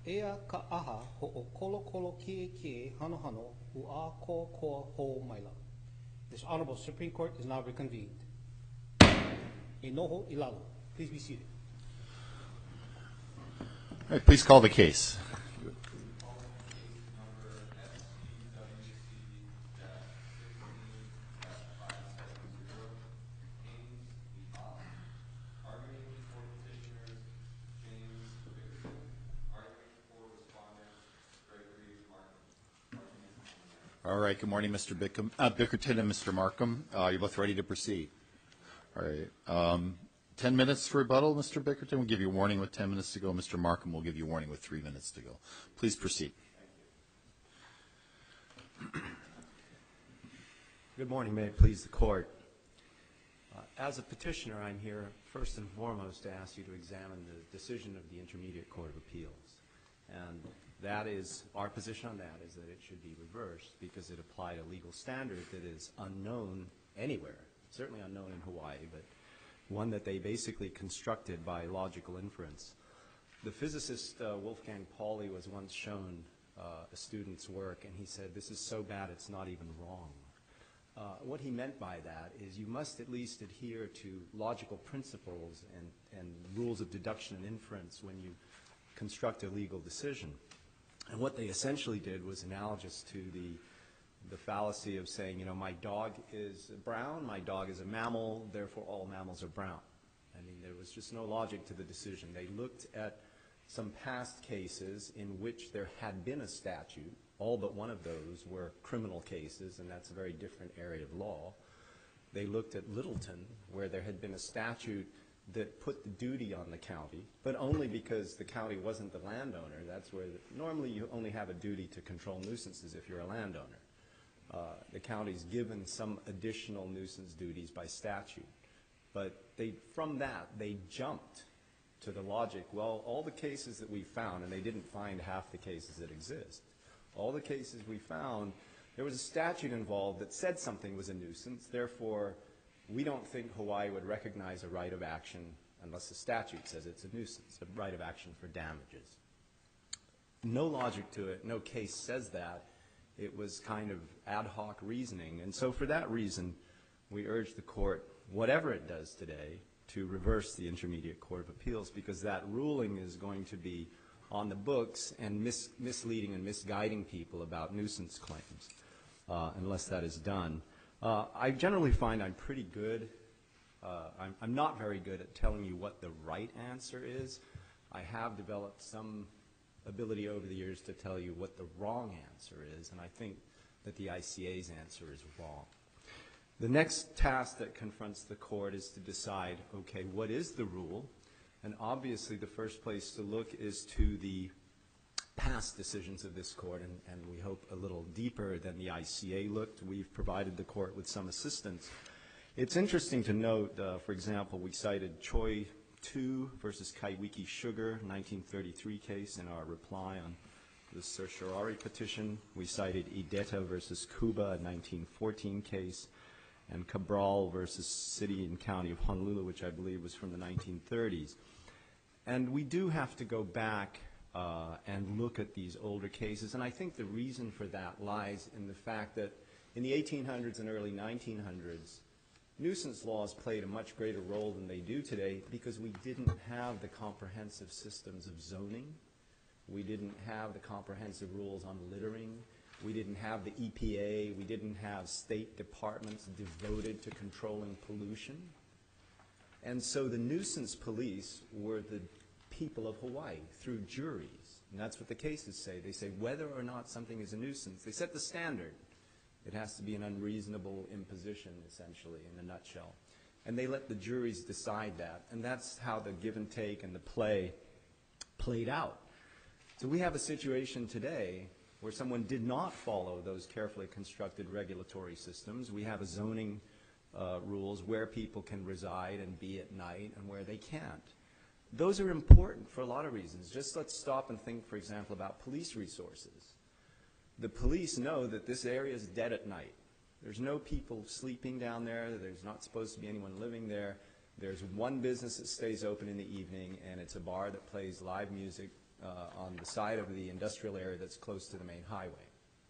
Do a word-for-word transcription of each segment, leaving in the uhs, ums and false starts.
Ea ka aha ho o kolo kolo kie kie hano hano u a ko ko ho maila. This Honorable Supreme Court is now reconvened. E noho ilalo. Please be seated. All right, please call the case. All right, good morning, Mister Bickham, uh, Bickerton and Mister Markham. Uh, you're both ready to proceed. All right. Um, ten minutes for rebuttal, Mister Bickerton. We'll give you a warning with ten minutes to go. Mister Markham will give you a warning with three minutes to go. Please proceed. Good morning. May it please the Court. Uh, as a petitioner, I'm here first and foremost to ask you to examine the decision of the Intermediate Court of Appeals. And that is, our position on that is that it should be reversed because it applied a legal standard that is unknown anywhere, certainly unknown in Hawaii, but one that they basically constructed by logical inference. The physicist uh, Wolfgang Pauli was once shown uh, a student's work, and he said, "This is so bad it's not even wrong." Uh, what he meant by that is you must at least adhere to logical principles and, and rules of deduction and inference when you construct a legal decision. And what they essentially did was analogous to the, the fallacy of saying, you know, my dog is brown, my dog is a mammal, therefore all mammals are brown. I mean, there was just no logic to the decision. They looked at some past cases in which there had been a statute. All but one of those were criminal cases, and that's a very different area of law. They looked at Littleton, where there had been a statute that put the duty on the county, but only because the county wasn't the landowner. That's where the, normally you only have a duty to control nuisances if you're a landowner. Uh, the county's given some additional nuisance duties by statute. But they, from that, they jumped to the logic, well, all the cases that we found, and they didn't find half the cases that exist, all the cases we found, there was a statute involved that said something was a nuisance. Therefore, we don't think Hawaii would recognize a right of action unless the statute says it's a nuisance, a right of action for damages. No logic to it. No case says that. It was kind of ad hoc reasoning. And so for that reason, we urge the court, whatever it does today, to reverse the Intermediate Court of Appeals, because that ruling is going to be on the books and mis misleading and misguiding people about nuisance claims, uh, unless that is done. Uh, I generally find I'm pretty good. Uh, I'm, I'm not very good at telling you what the right answer is. I have developed some ability over the years to tell you what the wrong answer is, and I think that the I C A's answer is wrong. The next task that confronts the court is to decide, okay, what is the rule? And obviously the first place to look is to the past decisions of this court, and, and we hope a little deeper than the I C A looked. We've provided the court with some assistance. It's interesting to note, uh, for example, we cited Choi two versus Kaiwiki Sugar, nineteen thirty-three case in our reply on the certiorari petition. We cited Ideta versus Cuba, a nineteen fourteen case, and Cabral versus City and County of Honolulu, which I believe was from the nineteen thirties. And we do have to go back uh, and look at these older cases, and I think the reason for that lies in the fact that in the eighteen hundreds and early nineteen hundreds, nuisance laws played a much greater role than they do today because we didn't have the comprehensive systems of zoning. We didn't have the comprehensive rules on littering. We didn't have the E P A. We didn't have state departments devoted to controlling pollution. And so the nuisance police were the people of Hawaii through juries. And that's what the cases say. They say whether or not something is a nuisance. They set the standard. It has to be an unreasonable imposition, essentially, in a nutshell. And they let the juries decide that. And that's how the give and take and the play played out. So we have a situation today where someone did not follow those carefully constructed regulatory systems. We have a zoning uh, rules where people can reside and be at night and where they can't. Those are important for a lot of reasons. Just let's stop and think, for example, about police resources. The police know that this area is dead at night. There's no people sleeping down there. There's not supposed to be anyone living there. There's one business that stays open in the evening, and it's a bar that plays live music uh, on the side of the industrial area that's close to the main highway.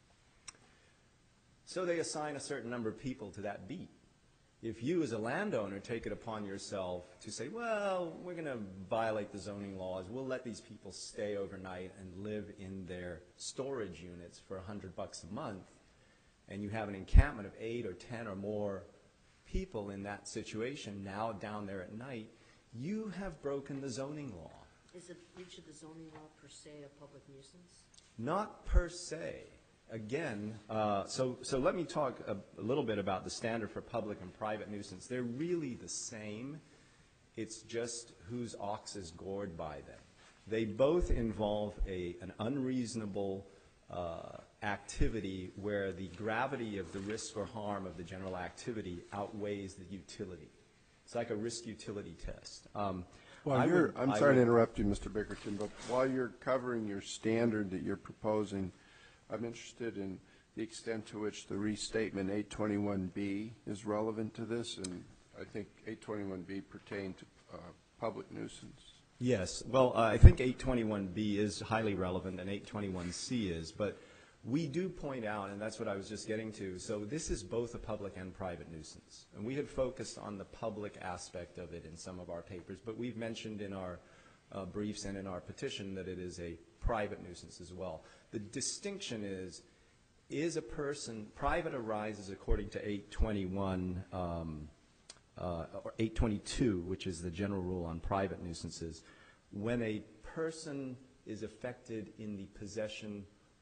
So they assign a certain number of people to that beat. If you as a landowner take it upon yourself to say, well, we're going to violate the zoning laws, we'll let these people stay overnight and live in their storage units for a hundred bucks a month, and you have an encampment of eight or ten or more people in that situation now down there at night, you have broken the zoning law. Is a breach of the zoning law per se a public nuisance? Not per se. Again, uh, so, so let me talk a, a little bit about the standard for public and private nuisance. They're really the same. It's just whose ox is gored by them. They both involve a, an unreasonable uh, activity where the gravity of the risk or harm of the general activity outweighs the utility. It's like a risk-utility test. Um, Well, I you're, would- I'm I sorry to would- interrupt you, Mister Bickerton, but while you're covering your standard that you're proposing, I'm interested in the extent to which the restatement eight twenty-one B is relevant to this, and I think eight twenty-one B pertained to uh, public nuisance. Yes, well, uh, I think eight twenty-one B is highly relevant and eight twenty-one C is, but we do point out, and that's what I was just getting to, so this is both a public and private nuisance. And we had focused on the public aspect of it in some of our papers, but we've mentioned in our uh, briefs and in our petition that it is a private nuisance as well. The distinction is, is a person, private arises according to eight twenty-one, um, uh, or eight twenty-two, which is the general rule on private nuisances, when a person is affected in the possession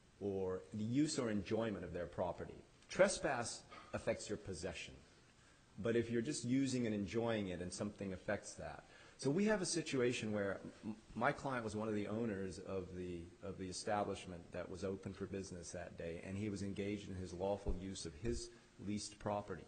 or the use or enjoyment of their property. Trespass affects your possession. But if you're just using and enjoying it and something affects that. So we have a situation where m my client was one of the owners of the, of the establishment that was open for business that day, and he was engaged in his lawful use of his leased property.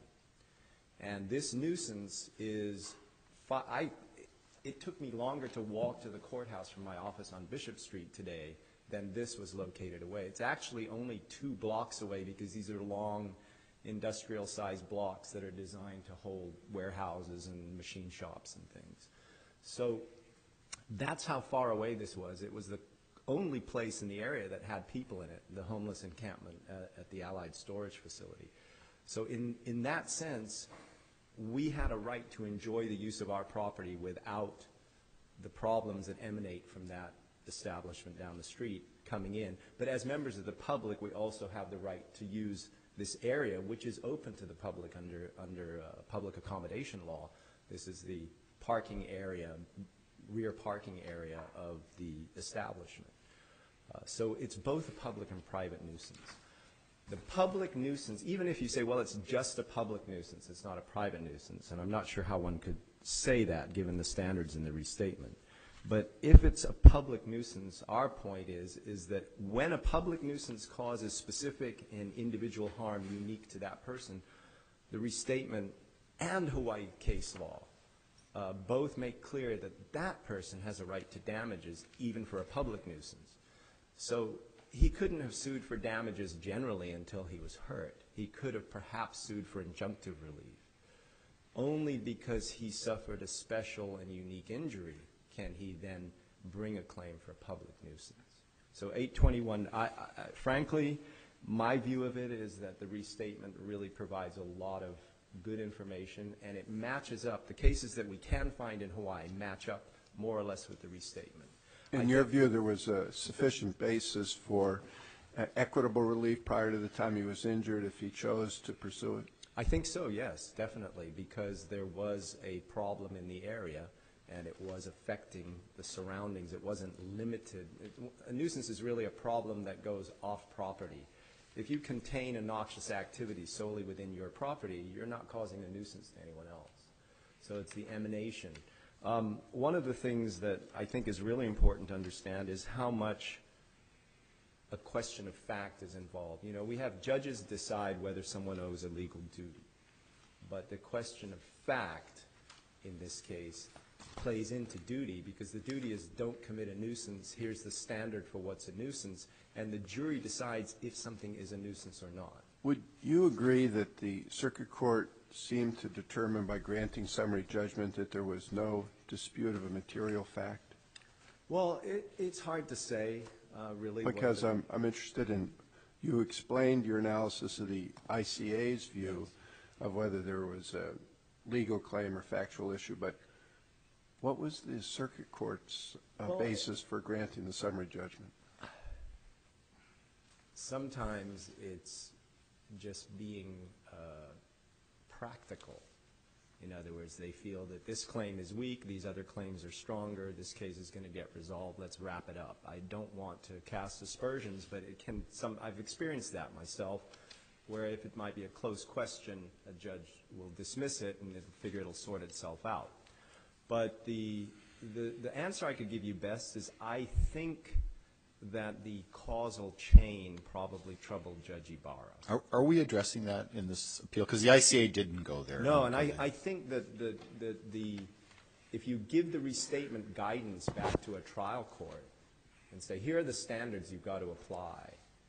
And this nuisance is, fi I, it took me longer to walk to the courthouse from my office on Bishop Street today than this was located away. It's actually only two blocks away because these are long industrial-sized blocks that are designed to hold warehouses and machine shops and things. So that's how far away this was. It was the only place in the area that had people in it, the homeless encampment at, at the Allied Storage Facility. So in, in that sense, we had a right to enjoy the use of our property without the problems that emanate from that establishment down the street coming in. But as members of the public, we also have the right to use this area, which is open to the public under, under uh, public accommodation law. This is the parking area, rear parking area of the establishment. Uh, so it's both a public and private nuisance. The public nuisance, even if you say, well, it's just a public nuisance, it's not a private nuisance, and I'm not sure how one could say that given the standards in the restatement. But if it's a public nuisance, our point is, is that when a public nuisance causes specific and individual harm unique to that person, the restatement and Hawaii case law uh, both make clear that that person has a right to damages even for a public nuisance. So he couldn't have sued for damages generally until he was hurt. He could have perhaps sued for injunctive relief. Only because he suffered a special and unique injury can he then bring a claim for public nuisance. So eight twenty-one, I, I, frankly, my view of it is that the restatement really provides a lot of good information, and it matches up. The cases that we can find in Hawaii match up more or less with the restatement. In I your think- view, there was a sufficient basis for uh, equitable relief prior to the time he was injured if he chose to pursue it? I think so, yes, definitely, because there was a problem in the area, and it was affecting the surroundings. It wasn't limited. It, a nuisance is really a problem that goes off property. If you contain a noxious activity solely within your property, you're not causing a nuisance to anyone else. So it's the emanation. Um, one of the things that I think is really important to understand is how much a question of fact is involved. You know, we have judges decide whether someone owes a legal duty, but the question of fact in this case plays into duty, because the duty is don't commit a nuisance, here's the standard for what's a nuisance, and the jury decides if something is a nuisance or not. Would you agree that the circuit court seemed to determine by granting summary judgment that there was no dispute of a material fact? Well, it, it's hard to say, uh, really. what Because the- I'm, I'm interested in, you explained your analysis of the I C A's view of whether there was a legal claim or factual issue, but what was the circuit court's uh, Well, basis for granting the summary judgment? Sometimes it's just being uh, practical. In other words, they feel that this claim is weak, these other claims are stronger, this case is going to get resolved, let's wrap it up. I don't want to cast aspersions, but it can, some, I've experienced that myself, where if it might be a close question, a judge will dismiss it and it'll figure it'll sort itself out. But the, the, the answer I could give you best is I think that the causal chain probably troubled Judge Ibarra. Are, are we addressing that in this appeal? Because the I C A didn't go there. No, and I, I think that the, the, the, if you give the restatement guidance back to a trial court and say, here are the standards you've got to apply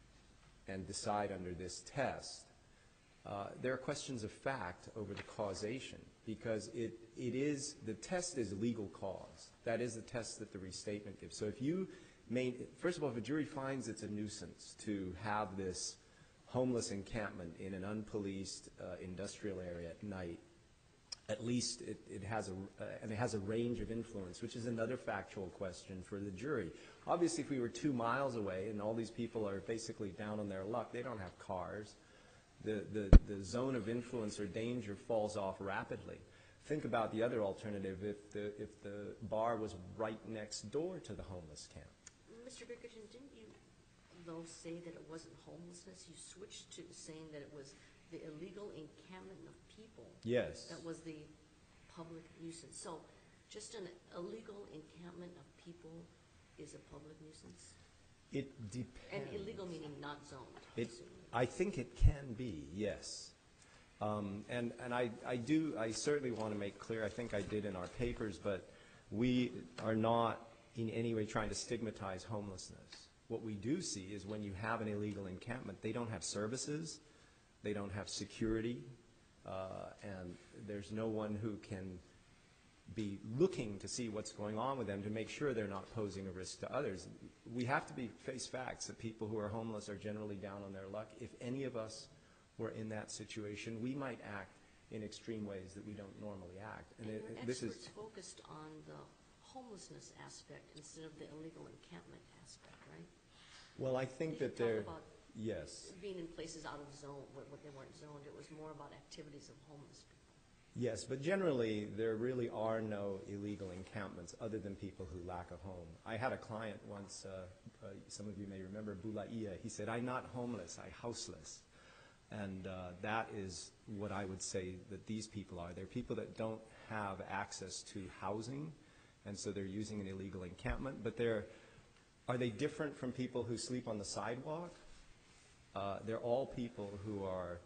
and decide under this test, uh, there are questions of fact over the causation, because it, it is, the test is legal cause. That is the test that the restatement gives. So if you Main, first of all, if a jury finds it's a nuisance to have this homeless encampment in an unpoliced uh, industrial area at night, at least it, it has a uh, and it has a range of influence, which is another factual question for the jury. Obviously, if we were two miles away and all these people are basically down on their luck, they don't have cars. The the the zone of influence or danger falls off rapidly. Think about the other alternative if the if the bar was right next door to the homeless camp. Mister Bickerton, didn't you, though, say that it wasn't homelessness? You switched to saying that it was the illegal encampment of people. Yes. That was the public nuisance. So just an illegal encampment of people is a public nuisance? It depends. And illegal meaning not zoned? It, I think it can be, yes. Um, and and I, I do, I certainly want to make clear, I think I did in our papers, but we are not in any way trying to stigmatize homelessness. What we do see is when you have an illegal encampment, they don't have services, they don't have security, uh, and there's no one who can be looking to see what's going on with them to make sure they're not posing a risk to others. We have to be face facts that people who are homeless are generally down on their luck. If any of us were in that situation, we might act in extreme ways that we don't normally act. And, And it, your this is experts focused on the homelessness aspect instead of the illegal encampment aspect, right? well, I think If you that talk they're about yes. being in places out of zone, where where they weren't zoned, it was more about activities of homeless people. Yes, but generally, there really are no illegal encampments other than people who lack a home. I had a client once, uh, uh, some of you may remember, Bulaiya. He said, I'm not homeless, I'm houseless. And uh, that is what I would say that these people are. They're people that don't have access to housing, and so they're using an illegal encampment. But they're, are they different from people who sleep on the sidewalk? Uh, they're all people who are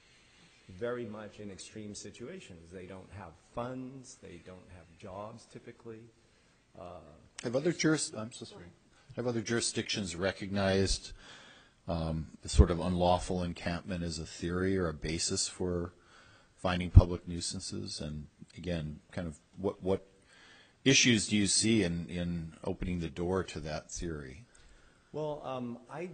very much in extreme situations. They don't have funds, they don't have jobs typically. Uh, Have other juris, I'm so sorry. Have other jurisdictions recognized um, the sort of unlawful encampment as a theory or a basis for finding public nuisances? And again, kind of what what issues do you see in, in opening the door to that theory? Well, um, I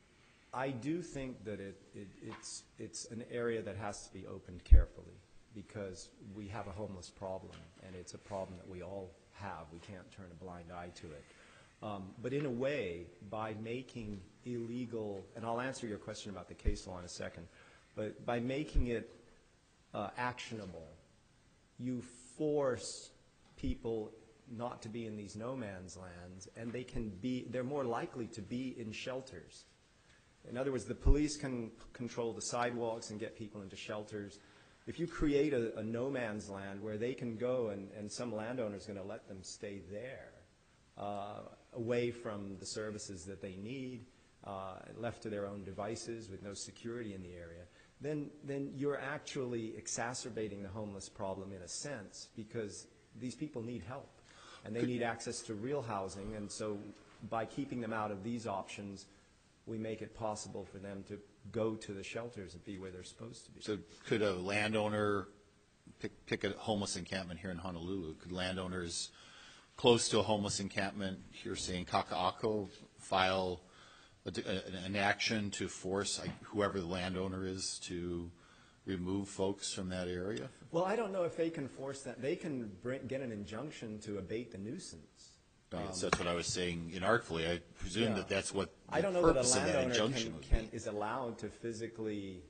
I do think that it, it it's it's an area that has to be opened carefully, because we have a homeless problem, and it's a problem that we all have. We can't turn a blind eye to it. Um, but in a way, by making illegal, and I'll answer your question about the case law in a second, but by making it uh, actionable, you force people not to be in these no man's lands, and they can be, they're more likely to be in shelters. In other words, the police can control the sidewalks and get people into shelters. If you create a, a no man's land where they can go and, and some landowner is going to let them stay there, uh, away from the services that they need, uh, left to their own devices with no security in the area, then, then you're actually exacerbating the homeless problem in a sense, because these people need help and they need access to real housing. And so by keeping them out of these options, we make it possible for them to go to the shelters and be where they're supposed to be. So could a landowner pick, pick a homeless encampment here in Honolulu? Could landowners close to a homeless encampment, you're saying Kaka'ako file a, a, an action to force like, whoever the landowner is to remove folks from that area? Well, I don't know if they can force that. They can bring, get an injunction to abate the nuisance. I guess that's what I was saying inartfully. I presume Yeah. that that's what the I don't know that a purpose of that landowner injunction can, would can, be. is allowed to physically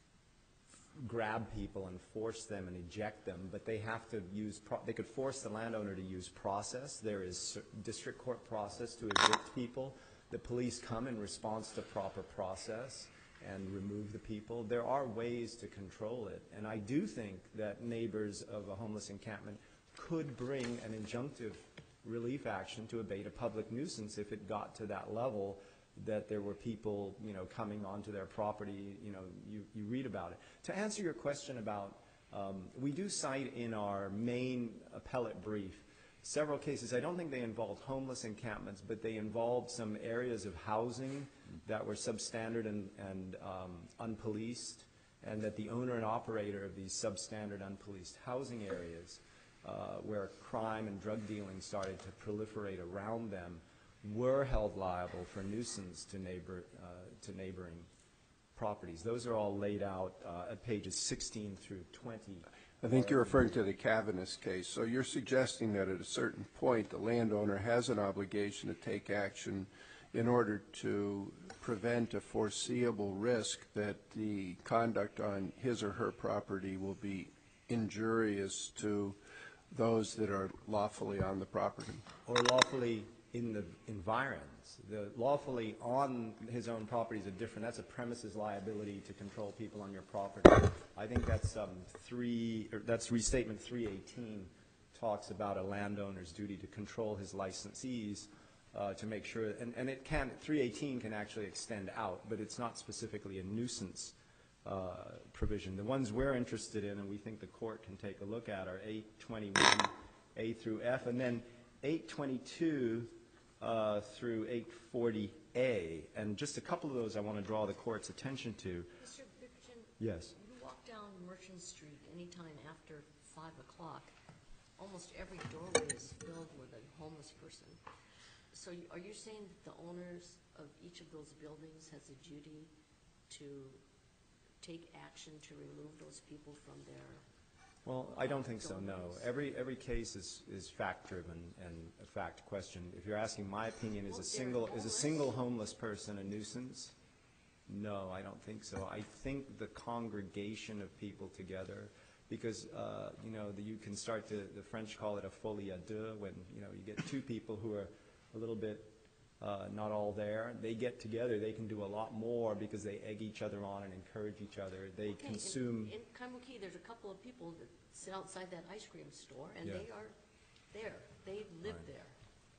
grab people and force them and eject them, but they have to use, pro they could force the landowner to use process. There is district court process to evict people. The police come in response to proper process and remove the people. There are ways to control it, and I do think that neighbors of a homeless encampment could bring an injunctive relief action to abate a public nuisance if it got to that level, that there were people, you know, coming onto their property. You know, you, you read about it. To answer your question about, um, we do cite in our main appellate brief several cases. I don't think they involved homeless encampments, but they involved some areas of housing that were substandard and, and um, unpoliced, and that the owner and operator of these substandard unpoliced housing areas uh, where crime and drug dealing started to proliferate around them were held liable for nuisance to neighbor uh, to neighboring properties. Those are all laid out uh, at pages sixteen through twenty. I think you're referring to the Cavanis case. So you're suggesting that at a certain point, the landowner has an obligation to take action in order to prevent a foreseeable risk that the conduct on his or her property will be injurious to those that are lawfully on the property. Or lawfully in the environs. The lawfully on his own property is a different, that's a premises liability to control people on your property. I think that's um, three, or that's restatement three eighteen talks about a landowner's duty to control his licensees uh, to make sure, and, and it can, three eighteen can actually extend out, but it's not specifically a nuisance uh, provision. The ones we're interested in and we think the court can take a look at are eight twenty-one A through F, and then eight twenty-two uh, through eight forty A. And just a couple of those I want to draw the court's attention to. Mister Bickerton? Yes. You walk down Merchant Street anytime after five o'clock, almost every doorway is filled with a homeless person. So you- are you saying that the owners of each of those buildings has a duty to take action to remove those people from their? Well, I don't think so, no. Every, every case is, is fact-driven and a fact question. If you're asking my opinion, is Well, a they're single, is a homeless. single homeless person a nuisance? No, I don't think so. I think the congregation of people together, because, uh, you know, the, you can start to, the French call it a folie à deux, when, you know, you get two people who are a little bit uh, not all there. They get together, they can do a lot more because they egg each other on and encourage each other. They Okay, in- consume. In Kaimuki, there's a couple of people that sit outside that ice cream store, and Yeah. they are there. They live Right. there.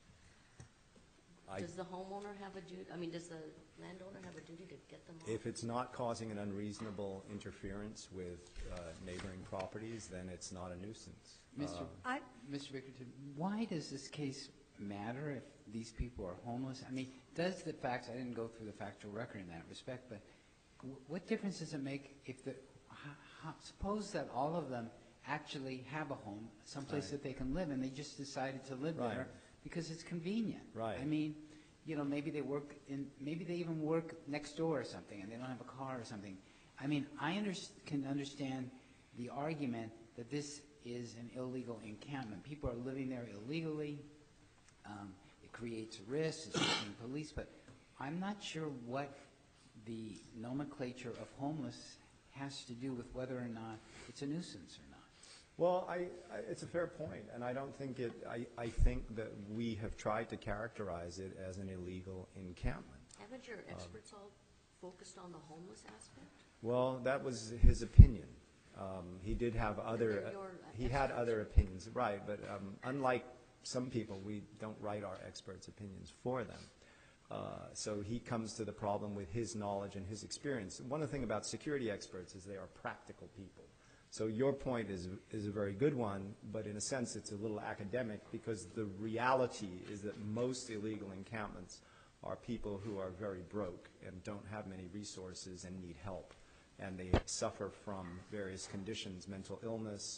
I- Does the homeowner have a duty, I mean, does the landowner have a duty to get them off? If it's not causing an unreasonable interference with uh, neighboring properties, then it's not a nuisance. Mister Uh, I, Mister Bickerton, why does this case matter if these people are homeless? I mean, does the facts, I didn't go through the factual record in that respect, but w- what difference does it make if the, how, how, suppose that all of them actually have a home, someplace Right. that they can live, and they just decided to live Right. there because it's convenient. Right. I mean, you know, maybe they work in, maybe they even work next door or something, and they don't have a car or something. I mean, I under, can understand the argument that this is an illegal encampment. People are living there illegally. Um, it creates risk. It's being police, but I'm not sure what the nomenclature of homeless has to do with whether or not it's a nuisance or not. Well, I, I, it's a fair point, and I don't think it, I, I think that we have tried to characterize it as an illegal encampment. Haven't your experts all focused on the homeless aspect? Well, that was his opinion. Um, he did have other, they're your he had experts. other opinions, right, but um, unlike some people, we don't write our experts' opinions for them. Uh, so he comes to the problem with his knowledge and his experience. One of the things about security experts is they are practical people. So your point is, is a very good one, but in a sense it's a little academic because the reality is that most illegal encampments are people who are very broke and don't have many resources and need help. And they suffer from various conditions, mental illness,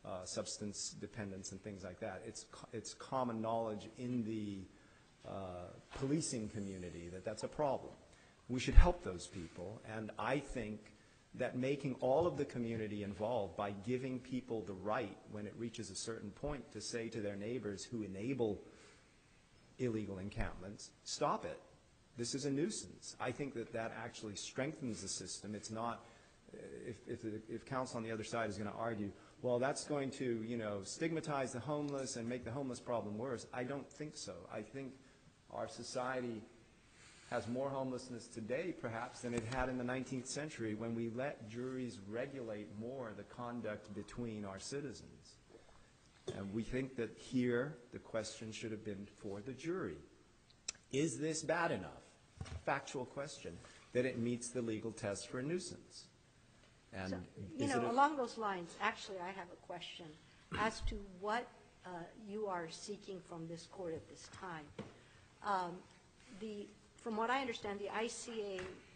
uh, substance dependence and things like that. It's, co- it's common knowledge in the uh, policing community that that's a problem. We should help those people, and I think that making all of the community involved by giving people the right when it reaches a certain point to say to their neighbors who enable illegal encampments, stop it. This is a nuisance. I think that that actually strengthens the system. It's not, if, if, if counsel on the other side is going to argue, well, that's going to, you know, stigmatize the homeless and make the homeless problem worse. I don't think so. I think our society has more homelessness today, perhaps, than it had in the nineteenth century when we let juries regulate more the conduct between our citizens. And we think that here the question should have been for the jury. Is this bad enough, factual question, that it meets the legal test for a nuisance? And So, you is know, it a- along those lines, actually, I have a question as to what uh, you are seeking from this court at this time. Um, The, from what I understand, the I C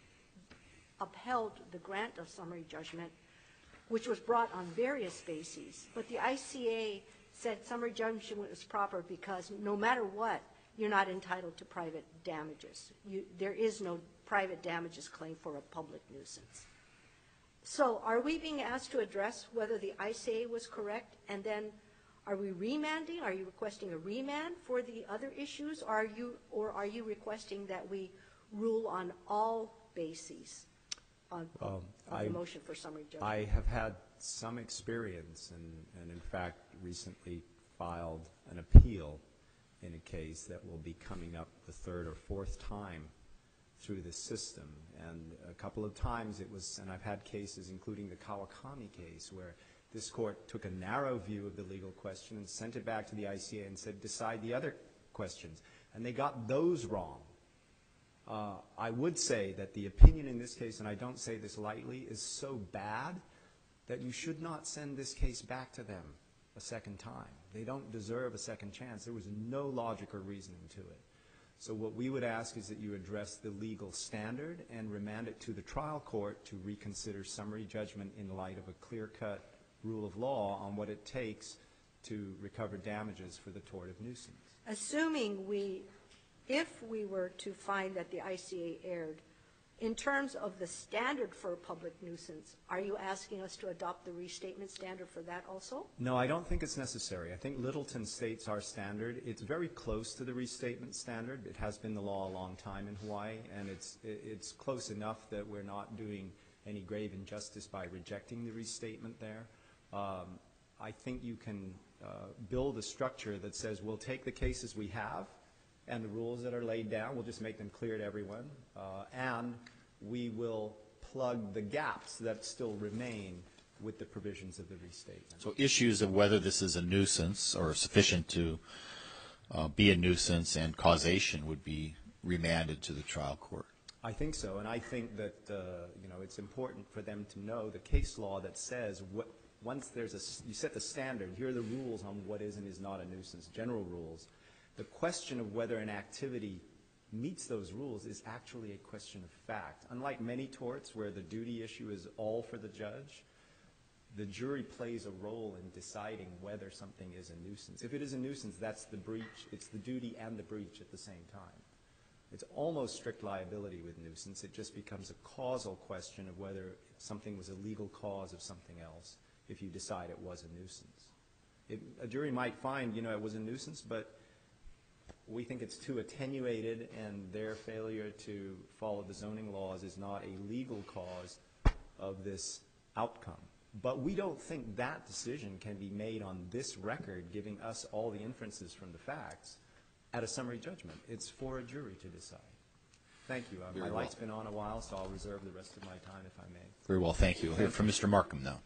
A upheld the grant of summary judgment, which was brought on various bases, but the I C A said summary judgment was proper because no matter what, you're not entitled to private damages. You, there is no private damages claim for a public nuisance. So are we being asked to address whether the I C A was correct, and then are we remanding? Are you requesting a remand for the other issues? Are you, or are you requesting that we rule on all bases on, Um, on I- the motion for summary judgment? I have had some experience and, and in fact recently filed an appeal in a case that will be coming up the third or fourth time through the system. And a couple of times it was, and I've had cases including the Kawakami case where this court took a narrow view of the legal question and sent it back to the I C A and said, decide the other questions. And they got those wrong. Uh, I would say that the opinion in this case, and I don't say this lightly, is so bad that you should not send this case back to them a second time. They don't deserve a second chance. There was no logic or reasoning to it. So what we would ask is that you address the legal standard and remand it to the trial court to reconsider summary judgment in light of a clear-cut rule of law on what it takes to recover damages for the tort of nuisance. Assuming we, if we were to find that the I C A erred, in terms of the standard for a public nuisance, are you asking us to adopt the restatement standard for that also? No, I don't think it's necessary. I think Littleton states our standard. It's very close to the restatement standard. It has been the law a long time in Hawaii, and it's, it's close enough that we're not doing any grave injustice by rejecting the restatement there. Um, I think you can uh, build a structure that says we'll take the cases we have and the rules that are laid down, we'll just make them clear to everyone, uh, and we will plug the gaps that still remain with the provisions of the restatement. So issues of whether this is a nuisance or sufficient to uh, be a nuisance and causation would be remanded to the trial court. I think so, and I think that uh, you know it's important for them to know the case law that says what once there's a you set the standard. Here are the rules on what is and is not a nuisance, general rules. The question of whether an activity meets those rules is actually a question of fact. Unlike many torts where the duty issue is all for the judge, the jury plays a role in deciding whether something is a nuisance. If it is a nuisance, that's the breach. It's the duty and the breach at the same time. It's almost strict liability with nuisance. It just becomes a causal question of whether something was a legal cause of something else if you decide it was a nuisance. It, a jury might find, you know, it was a nuisance, but we think it's too attenuated and their failure to follow the zoning laws is not a legal cause of this outcome. But we don't think that decision can be made on this record, giving us all the inferences from the facts, at a summary judgment. It's for a jury to decide. Thank you. Uh, my Very light's well. been on a while, so I'll reserve the rest of my time if I may. Very well, thank you. We'll hear from Mister Markham now.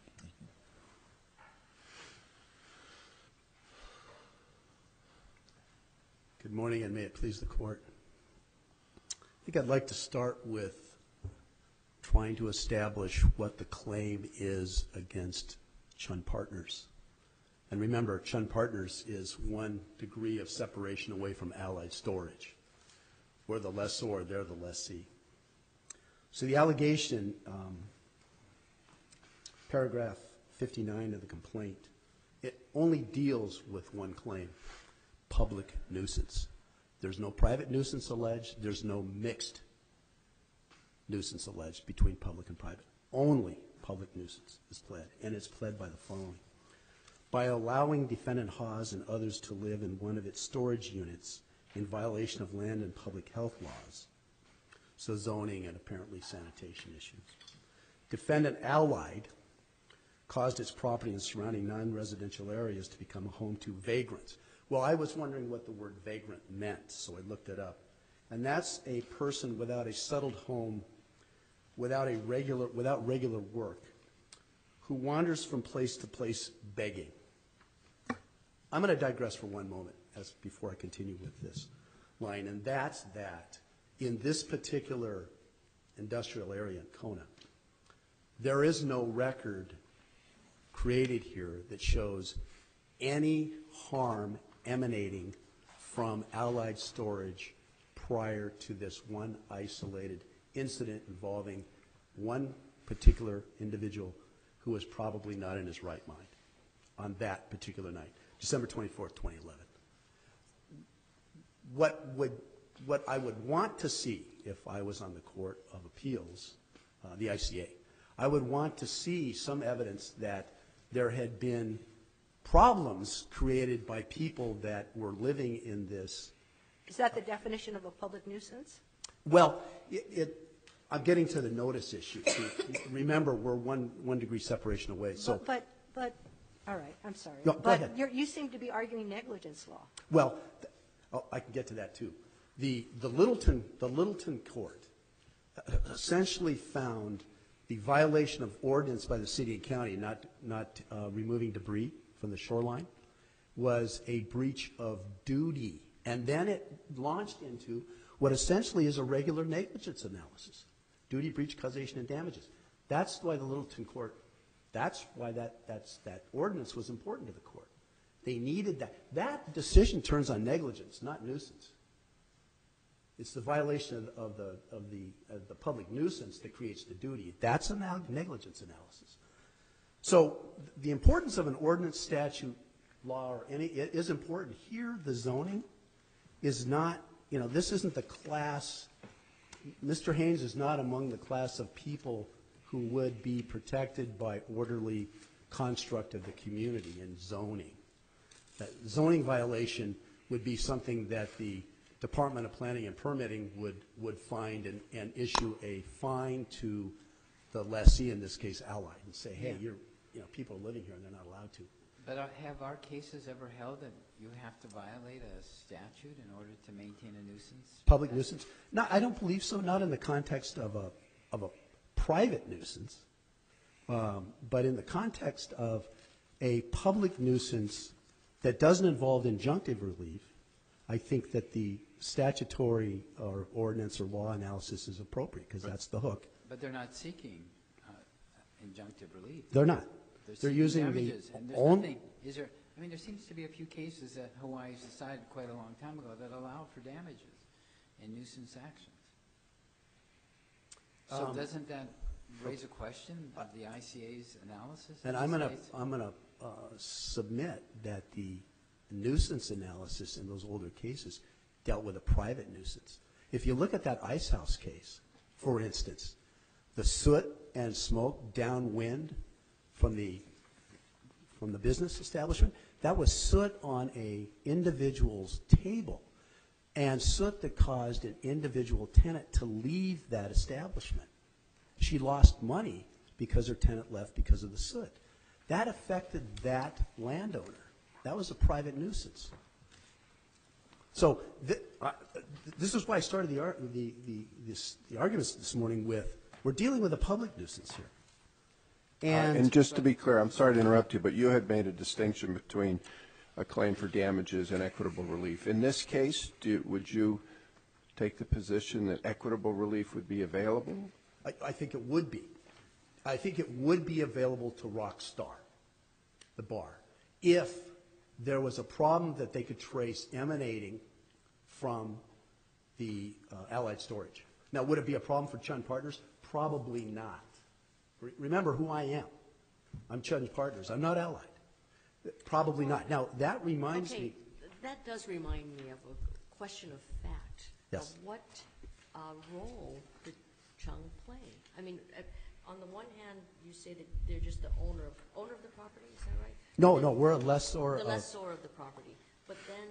Good morning, and may it please the court. I think I'd like to start with trying to establish what the claim is against Chun Partners. And remember, Chun Partners is one degree of separation away from Allied Storage. We're the lessor, they're the lessee. So the allegation, um, paragraph fifty-nine of the complaint, it only deals with one claim, public nuisance. There's no private nuisance alleged. There's no mixed nuisance alleged between public and private. Only public nuisance is pled, and it's pled by the following. By allowing defendant Hawes and others to live in one of its storage units in violation of land and public health laws, so zoning and apparently sanitation issues. Defendant Allied caused its property and surrounding non-residential areas to become a home to vagrants. Well, I was wondering what the word vagrant meant, so I looked it up. And that's a person without a settled home, without a regular, without regular work, who wanders from place to place begging. I'm going to digress for one moment as before I continue with this line, and that's that in this particular industrial area in Kona, there is no record created here that shows any harm emanating from Allied Storage prior to this one isolated incident involving one particular individual who was probably not in his right mind on that particular night, December twenty-fourth, twenty eleven. What would, what I would want to see if I was on the Court of Appeals, uh, the I C A, I would want to see some evidence that there had been problems created by people that were living in this. Is that the definition of a public nuisance? Well, it, it, I'm getting to the notice issue. See, remember, we're one, one degree separation away. So, But, but, but all right, I'm sorry. No, go but ahead. You're, you seem to be arguing negligence law. well, th- oh, I can get to that too. The, the Littleton, the Littleton court essentially found the violation of ordinance by the city and county, not, not uh, removing debris from the shoreline, was a breach of duty. And then it launched into what essentially is a regular negligence analysis. Duty, breach, causation, and damages. That's why the Littleton court, that's why that, that's, that ordinance was important to the court. They needed that. That decision turns on negligence, not nuisance. It's the violation of, of, the, of, the, of the public nuisance that creates the duty. That's a negligence analysis. So the importance of an ordinance, statute, law, or any, it is important. Here, the zoning is not, you know, this isn't the class, Mister Haynes is not among the class of people who would be protected by orderly construct of the community in zoning. That zoning violation would be something that the Department of Planning and Permitting would, would find and, and issue a fine to the lessee, in this case Allied, and say, hey, you're, you know, people are living here and they're not allowed to. But uh, have our cases ever held that you have to violate a statute in order to maintain a nuisance? Public nuisance? No, I don't believe so, not in the context of a, of a private nuisance, um, but in the context of a public nuisance that doesn't involve injunctive relief. I think that the statutory or ordinance or law analysis is appropriate, because that's the hook. But they're not seeking uh, injunctive relief. They're not. They're, They're seeking using damages, the and there's own. nothing. Is there? I mean, there seems to be a few cases that Hawaii's decided quite a long time ago that allow for damages in nuisance actions. So Um, doesn't that raise a question of the I C A's analysis? And in I'm this going to case? I'm going to uh, submit that the nuisance analysis in those older cases dealt with a private nuisance. If you look at that Ice House case, for instance, the soot and smoke downwind from the from the business establishment, that was soot on a individual's table, and soot that caused an individual tenant to leave that establishment. She lost money because her tenant left because of the soot. That affected that landowner. That was a private nuisance. So th uh, this is why I started the, ar the, the, this, the arguments this morning with, we're dealing with a public nuisance here. And, Uh, And just to be clear, I'm sorry to interrupt you, but you had made a distinction between a claim for damages and equitable relief. In this case, do, would you take the position that equitable relief would be available? I, I think it would be. I think it would be available to Rockstar, the bar, if there was a problem that they could trace emanating from the uh, Allied Storage. Now, would it be a problem for Chun Partners? Probably not. Re remember who I am. I'm Chun Partners. I'm not Allied. Probably not. Now, that reminds Okay, me, that does remind me of a question of fact. Yes. Of what uh, role did Chung play? I mean, uh, on the one hand, you say that they're just the owner of, owner of the property, is that right? no, Then- no, we're a lessor The of, lessor of the property. But then,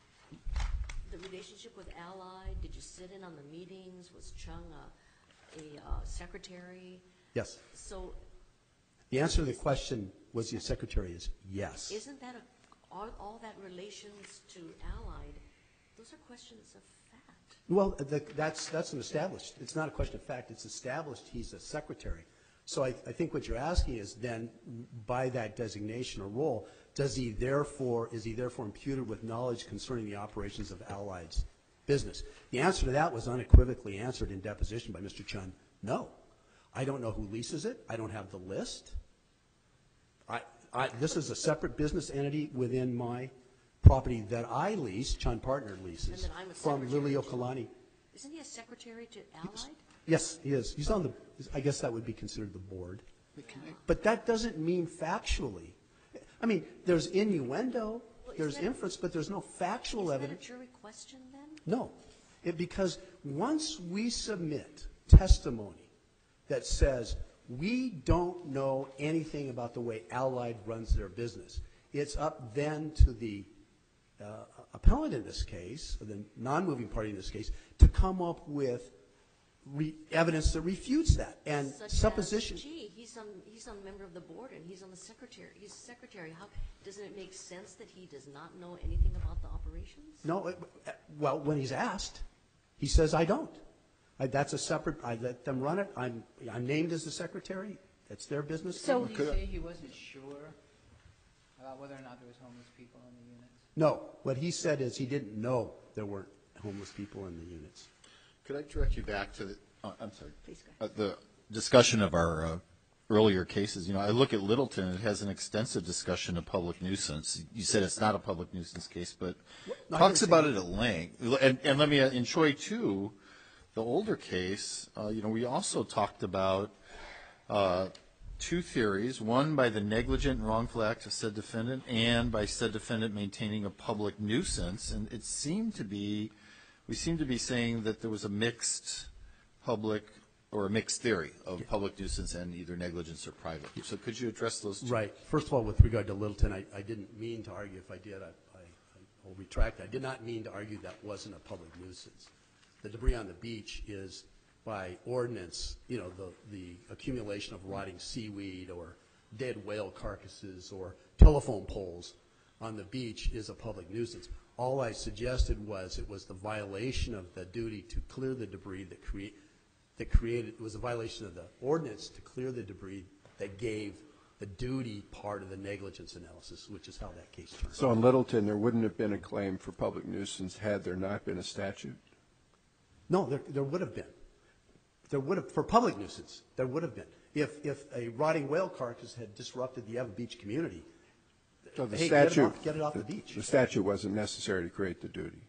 the relationship with Allied, did you sit in on the meetings? Was Chung a, a uh, secretary? yes. So The answer to the question, was he a secretary, is yes. isn't that, a, all, all that relations to Allied, those are questions of fact. Well, the, that's, that's an established, it's not a question of fact, it's established he's a secretary. So I, I think what you're asking is then, by that designation or role, does he therefore, is he therefore imputed with knowledge concerning the operations of Allied's business? The answer to that was unequivocally answered in deposition by Mister Chun, no. I don't know who leases it, I don't have the list. I, I, this is a separate business entity within my property that I lease, Chun Partner leases, And then I'm a from secretary Lily too. Okalani. Isn't he a secretary to Allied? Yes, he is. He's on the, I guess that would be considered the board. But that doesn't mean factually. I mean, there's innuendo, Well, there's isn't that- inference, but there's no factual Isn't that a evidence. jury question then? No. It, because once we submit testimony that says we don't know anything about the way Allied runs their business, it's up then to the uh, appellant in this case, or the non-moving party in this case, to come up with re- evidence that refutes that. And Such supposition. as, gee, he's on, he's on member of the board and he's on the secretary, he's secretary. How, doesn't it make sense that he does not know anything about the operations? No, it- well, when he's asked, he says, I don't. I, that's a separate, I let them run it. I'm, I'm named as the secretary. That's their business. So- Did he say he wasn't sure about whether or not there was homeless people in the units? No, what he said is he didn't know there weren't homeless people in the units. Could I direct you back to the, oh, I'm sorry. Please go Uh, the discussion of our uh, earlier cases. You know, I look at Littleton, it has an extensive discussion of public nuisance. You said it's not a public nuisance case, but No, I talks didn't about say it at length. And, and let me, uh, in Choi two, the older case, uh, you know, we also talked about uh, two theories, one by the negligent and wrongful act of said defendant and by said defendant maintaining a public nuisance. And it seemed to be, we seemed to be saying that there was a mixed public or a mixed theory of public nuisance and either negligence or private. So could you address those two? Right. First of all, with regard to Littleton, I, I didn't mean to argue. If I did, I, I, I'll retract. I did not mean to argue that wasn't a public nuisance. The debris on the beach is, by ordinance, you know, the, the accumulation of rotting seaweed or dead whale carcasses or telephone poles on the beach is a public nuisance. All I suggested was it was the violation of the duty to clear the debris that create, that created, it was a violation of the ordinance to clear the debris that gave the duty part of the negligence analysis, which is how that case turned out. So in Littleton, there wouldn't have been a claim for public nuisance had there not been a statute? No, there, there would have been. There would have, for public nuisance, there would have been. If, if a rotting whale carcass had disrupted the Ewa Beach community, So the hey, get it statute, off, get it off the beach. The statute wasn't necessary to create the duty.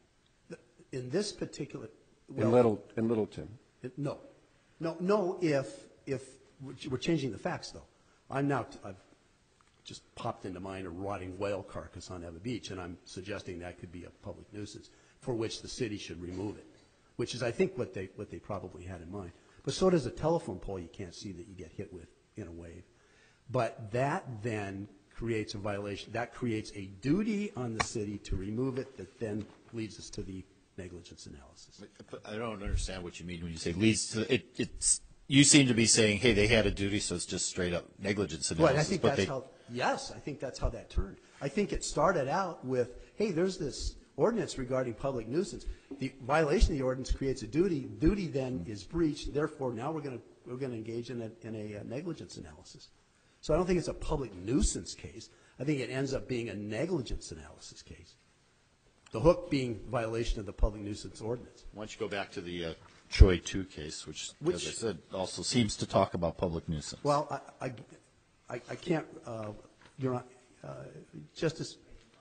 In this particular, In well, Little, in Littleton. it- no. No, no, if, if, we're changing the facts, though. I'm now, I've just popped into mind a rotting whale carcass on Ewa Beach, and I'm suggesting that could be a public nuisance for which the city should remove it, which is, I think, what they, what they probably had in mind. But so does a telephone pole you can't see that you get hit with in a wave. But that then creates a violation. That creates a duty on the city to remove it that then leads us to the negligence analysis. I don't understand what you mean when you say leads to, it, it's, you seem to be saying, hey, they had a duty, so it's just straight up negligence analysis. Right, I think but that's they- how, yes, I think that's how that turned. I think it started out with, hey, there's this ordinance regarding public nuisance. The violation of the ordinance creates a duty. Duty then is breached. Therefore, now we're going to, we're going to engage in a, in a uh, negligence analysis. So I don't think it's a public nuisance case. I think it ends up being a negligence analysis case. The hook being violation of the public nuisance ordinance. Why don't you go back to the uh, Choi two case, which, Which- as I said, also seems to talk about public nuisance. Well, I, I, I, I can't, uh, Your Honor, uh, Justice,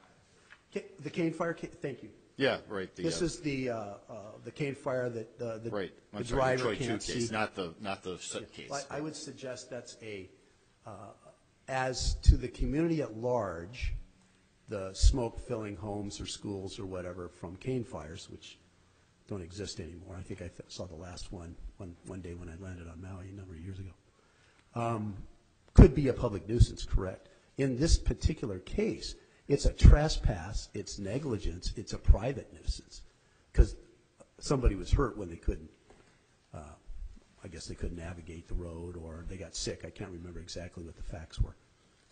Ca- the Cane Fire case, thank you. Yeah, right. the, This uh, is the, uh, uh, the cane fire that, uh, the Right. the I'm sorry, the driver Choi two can't see. case, not the, not the Sut case. I, I would suggest that's a, uh, as to the community at large, the smoke filling homes or schools or whatever from cane fires, which don't exist anymore. I think I th- saw the last one, one one day when I landed on Maui a number of years ago. Um, could be a public nuisance, correct? In this particular case, it's a trespass, it's negligence, it's a private nuisance, because somebody was hurt when they couldn't, uh, I guess they couldn't navigate the road, or they got sick. I can't remember exactly what the facts were.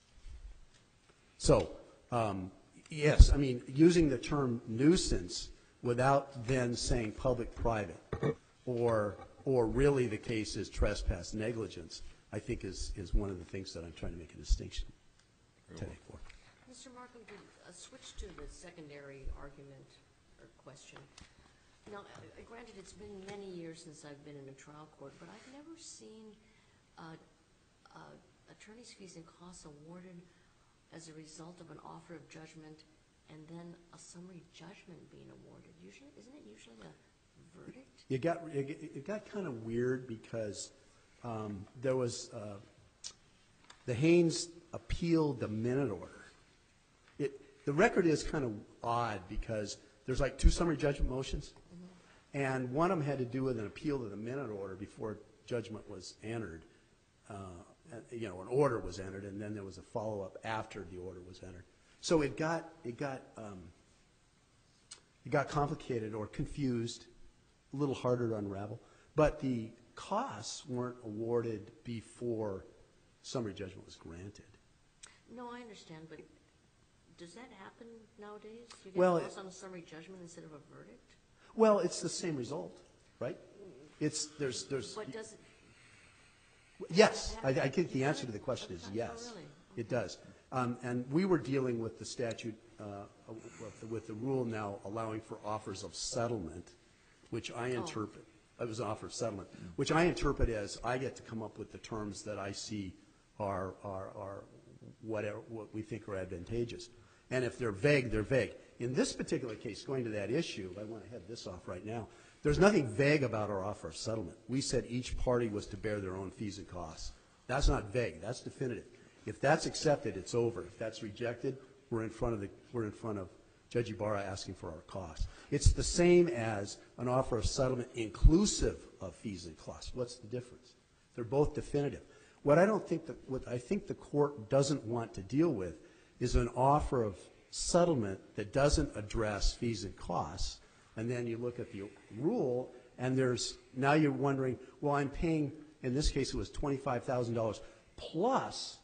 So, um, yes, I mean, using the term nuisance without then saying public-private, or or really the case is trespass negligence, I think is, is one of the things that I'm trying to make a distinction today for. Mister Markham, to uh, switch to the secondary argument or question. Now, uh, granted, it's been many years since I've been in a trial court, but I've never seen uh, uh, attorney's fees and costs awarded as a result of an offer of judgment and then a summary judgment being awarded. Usually, isn't it usually a verdict? It got it, it got kind of weird because um, there was uh, the Haynes appealed the minute order. It the record is kind of odd because there's like two summary judgment motions, mm-hmm. and one of them had to do with an appeal to the minute order before judgment was entered. Uh, you know, an order was entered, and then there was a follow-up after the order was entered. So it got it got um, it got complicated or confused, a little harder to unravel. But the costs weren't awarded before summary judgment was granted. No, I understand, but does that happen nowadays? You get Well, costs on a summary judgment instead of a verdict? Well, it's the same result, right? It's there's there's. But does it? Yes, I, I think the answer to the question is Oh, yes. really? It does. Um, and we were dealing with the statute, uh, with, the, with the rule now allowing for offers of settlement, which I interpret, it was an offer of settlement, which I interpret as I get to come up with the terms that I see are, are, are whatever, what we think are advantageous. And if they're vague, they're vague. In this particular case, going to that issue, I want to head this off right now, there's nothing vague about our offer of settlement. We said each party was to bear their own fees and costs. That's not vague. That's definitive. If that's accepted, it's over. If that's rejected, we're in front of the we're in front of Judge Ibarra asking for our costs. It's the same as an offer of settlement inclusive of fees and costs. What's the difference? They're both definitive. What I don't think that what I think the court doesn't want to deal with is an offer of settlement that doesn't address fees and costs. And then you look at the rule, and there's now you're wondering, well, I'm paying, in this case it was twenty-five thousand dollars plus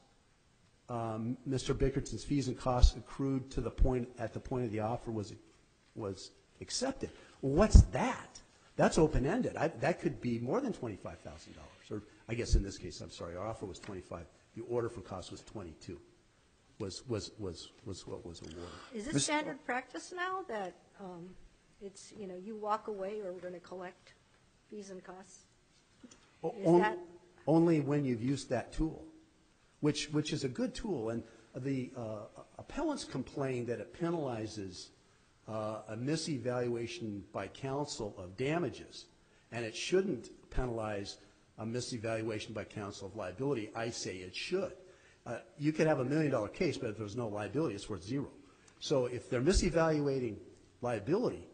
um, Mister Bickerton's fees and costs accrued to the point, at the point of the offer was, was accepted. Well, what's that? That's open-ended. I, that could be more than twenty-five thousand dollars. Or I guess in this case, I'm sorry, our offer was twenty-five. The order for costs was twenty-two. Was, was, was, was what was awarded. Is this standard practice now that um, it's, you know, you walk away or we're going to collect fees and costs? O- Is on- that- Only when you've used that tool, which, which is a good tool. And the uh, appellants complain that it penalizes uh, a misevaluation by counsel of damages, and it shouldn't penalize a misevaluation by counsel of liability. I say it should. Uh, you could have a million-dollar case, but if there's no liability, it's worth zero. So if they're misevaluating liability,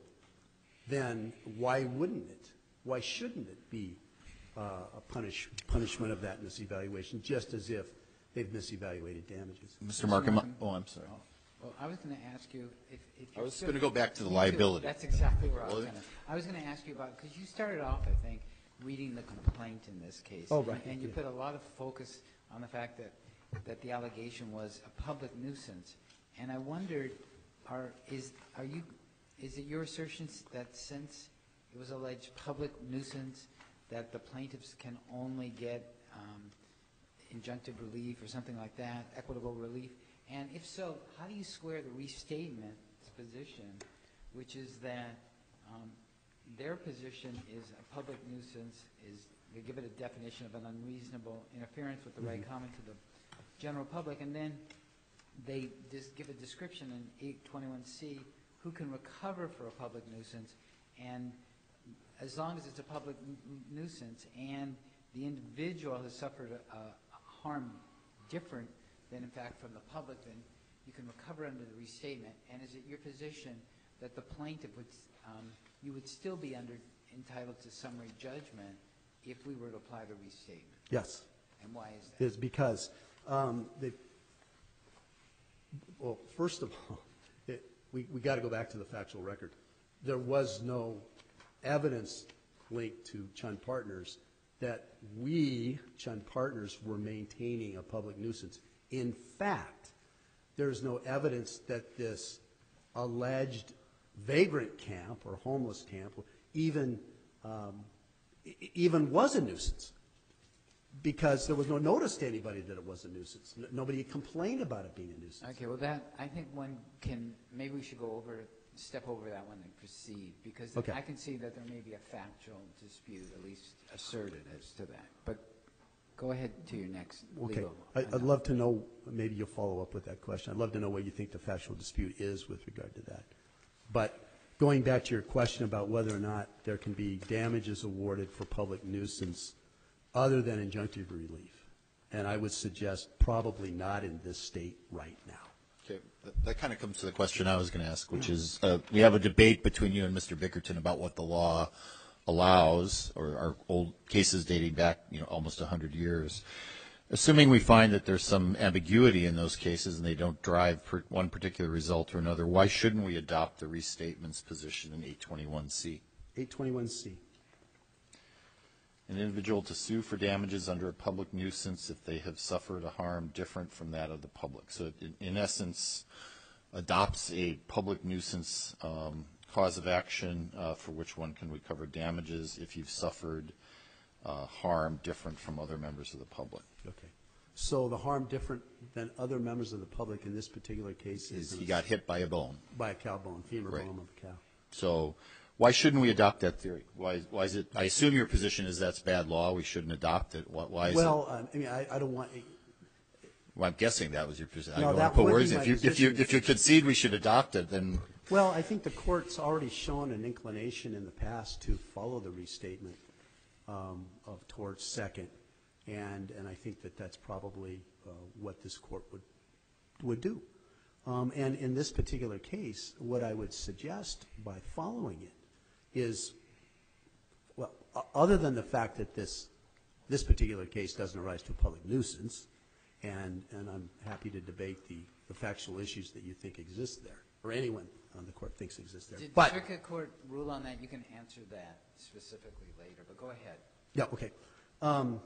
then why wouldn't it? Why shouldn't it be uh, a punish, punishment of that misevaluation, just as if they've misevaluated damages? Mister Markham, oh, I'm sorry. Well, I was going to ask you if, if I you're was still- going to go back to the Me too. liability. That's exactly where I was Well, going to. I was going to ask you about, because you started off, I think, reading the complaint in this case. Oh, right, And you yeah. put a lot of focus on the fact that, that the allegation was a public nuisance. And I wondered, are, is, are you, is it your assertion that since it was alleged public nuisance, that the plaintiffs can only get um, injunctive relief or something like that, equitable relief? And if so, how do you square the restatement's position, which is that um, their position is a public nuisance, is they give it a definition of an unreasonable interference with the right common to the general public, and then they just give a description in eight twenty-one C who can recover for a public nuisance, and as long as it's a public nu- nuisance and the individual has suffered a, a harm different than, in fact, from the public, then you can recover under the restatement, and is it your position that the plaintiff would, um, you would still be under, entitled to summary judgment if we were to apply the restatement? Yes. And why is that? Is because, um, the, well, first of all, it, we, we got to go back to the factual record. There was no evidence linked to Chun Partners that we, Chun Partners, were maintaining a public nuisance. In fact, there's no evidence that this alleged vagrant camp or homeless camp even um, even was a nuisance, because there was no notice to anybody that it was a nuisance. N- nobody complained about it being a nuisance. Okay, well, that, I think one can, maybe we should go over, step over that one and proceed, because Okay. I can see that there may be a factual dispute, at least asserted as to that. But go ahead to your next Okay, legal. I- I'd love to know, maybe you'll follow up with that question. I'd love to know what you think the factual dispute is with regard to that. But going back to your question about whether or not there can be damages awarded for public nuisance other than injunctive relief, and I would suggest probably not in this state right now. Okay, that, that kind of comes to the question I was going to ask, which is, uh, we have a debate between you and Mister Bickerton about what the law allows, or our old cases dating back, you know, almost a hundred years. Assuming we find that there's some ambiguity in those cases and they don't drive per one particular result or another, why shouldn't we adopt the restatement's position in eight twenty-one C? eight twenty-one C. An individual to sue for damages under a public nuisance if they have suffered a harm different from that of the public. So it, in essence, adopts a public nuisance um, cause of action uh, for which one can recover damages if you've suffered uh, harm different from other members of the public. Okay. So the harm different than other members of the public in this particular case is Is he got hit by a bone. by a cow bone, femur Right. bone of a cow. So why shouldn't we adopt that theory? Why, why is it, I assume your position is that's bad law, we shouldn't adopt it. Why, why is Well, it? um, I mean, I, I don't want, Well, I'm guessing that was your position. No, I don't that want to put would be words. my If you, if you, position. if you concede we should adopt it, then well, I think the court's already shown an inclination in the past to follow the restatement um, of towards second, and and I think that that's probably uh, what this court would would do. Um, and in this particular case, what I would suggest by following it is, well, o- other than the fact that this this particular case doesn't arise to a public nuisance, and and I'm happy to debate the the factual issues that you think exist there, or anyone on the court thinks exist there. Did the But circuit court rule on that? You can answer that specifically later, but go ahead. yeah, okay. Um,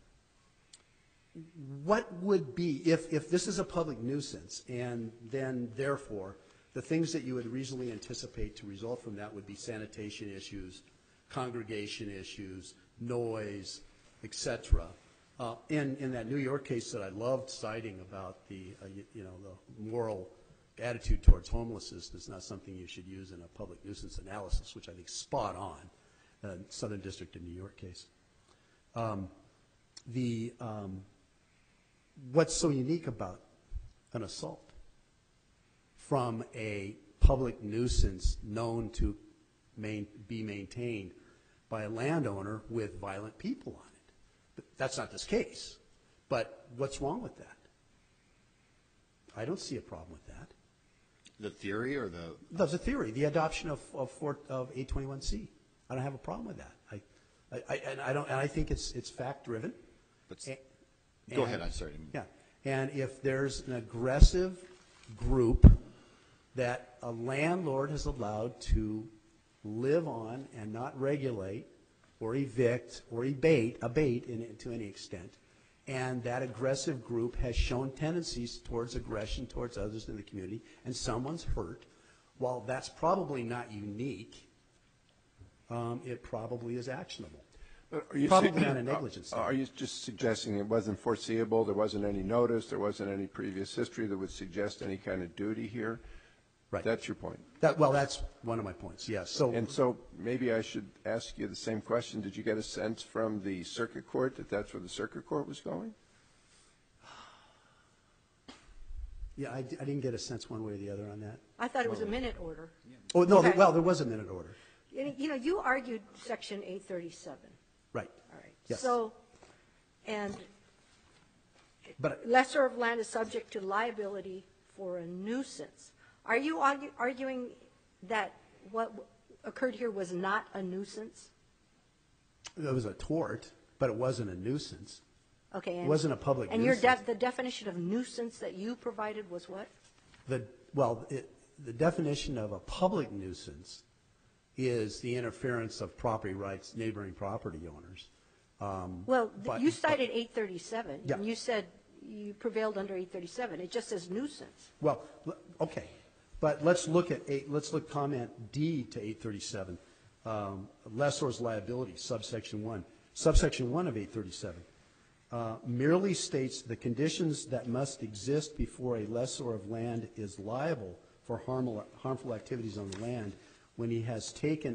what would be, if, if this is a public nuisance, and then therefore, the things that you would reasonably anticipate to result from that would be sanitation issues, congregation issues, noise, et cetera. Uh, in, in that New York case that I loved citing about the, uh, you, you know, the moral attitude towards homelessness is not something you should use in a public nuisance analysis, which I think is spot on, uh, Southern District of New York case. Um, the, um, what's so unique about an assault from a public nuisance known to main, be maintained by a landowner with violent people on it? But that's not this case. But what's wrong with that? I don't see a problem with that. the theory or the, There's a theory, the adoption of, of, four, of eight twenty-one C. I don't have a problem with that. I, I, I, and I don't, and I think it's, it's fact-driven. but, A- go and- ahead, I'm sorry. Yeah, and if there's an aggressive group that a landlord has allowed to live on and not regulate or evict or abate, abate in, to any extent, and that aggressive group has shown tendencies towards aggression towards others in the community, and someone's hurt, while that's probably not unique, um, it probably is actionable. But are you Probably su- on a negligence Are you just suggesting it wasn't foreseeable, there wasn't any notice, there wasn't any previous history that would suggest any kind of duty here? Right. That's your point. That, well, that's one of my points, yes. So, And so maybe I should ask you the same question. Did you get a sense from the circuit court that that's where the circuit court was going? yeah, I, d- I didn't get a sense one way or the other on that. I thought it was a minute order. Oh, no, Okay. well, there was a minute order. You you know, you argued section eight thirty-seven, Right. all right. Yes. So, and But, lesser of land is subject to liability for a nuisance. Are you argu- arguing that what occurred here was not a nuisance? It was a tort, but it wasn't a nuisance. Okay. It and- wasn't a public And your nuisance. def- the definition of nuisance that you provided was what? The, well, it, the definition of a public nuisance is the interference of property rights, neighboring property owners. Um, Well, th- but- you cited eight thirty-seven. Yeah. And you said you prevailed under eight thirty-seven. It just says nuisance. Well, l- okay, but let's look at eight, let's look comment D to eight thirty-seven, um, lessor's liability, subsection one. Subsection one of eight thirty-seven uh, merely states the conditions that must exist before a lessor of land is liable for harmful, harmful activities on the land when he has taken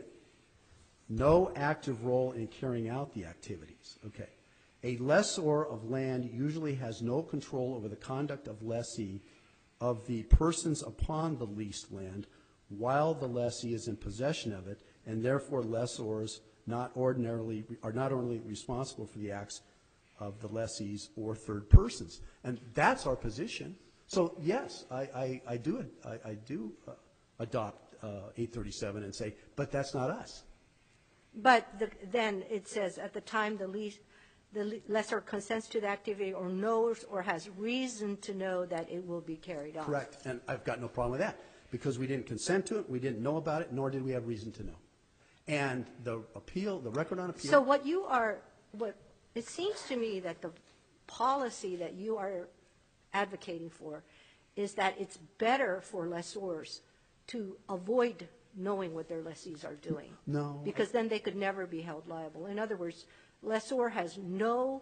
no active role in carrying out the activities. Okay. A lessor of land usually has no control over the conduct of lessee of the persons upon the leased land while the lessee is in possession of it, and therefore lessors not ordinarily are not only responsible for the acts of the lessees or third persons. And that's our position. So yes, I, I, I do I, I do uh, adopt uh, eight thirty-seven and say, but that's not us. But the, then it says, at the time the lease, the lessor consents to the activity or knows or has reason to know that it will be carried on. Correct, and I've got no problem with that, because we didn't consent to it, we didn't know about it, nor did we have reason to know. And the appeal, the record on appeal. So what you are, what, it seems to me that the policy that you are advocating for is that it's better for lessors to avoid knowing what their lessees are doing. No. Because then they could never be held liable. In other words, lessor has no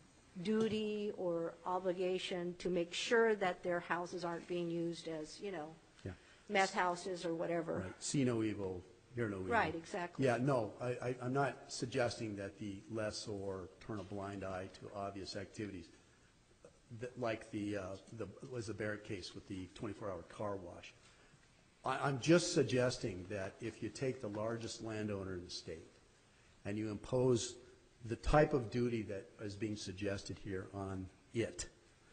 duty or obligation to make sure that their houses aren't being used as, you know, Yeah. meth houses or whatever. Right, see no evil, hear no evil. Right, exactly. Yeah, no, I, I, I'm not suggesting that the lessor turn a blind eye to obvious activities, that, like the, uh, the, was the Barrett case with the twenty-four hour car wash. I, I'm just suggesting that if you take the largest landowner in the state and you impose the type of duty that is being suggested here on it,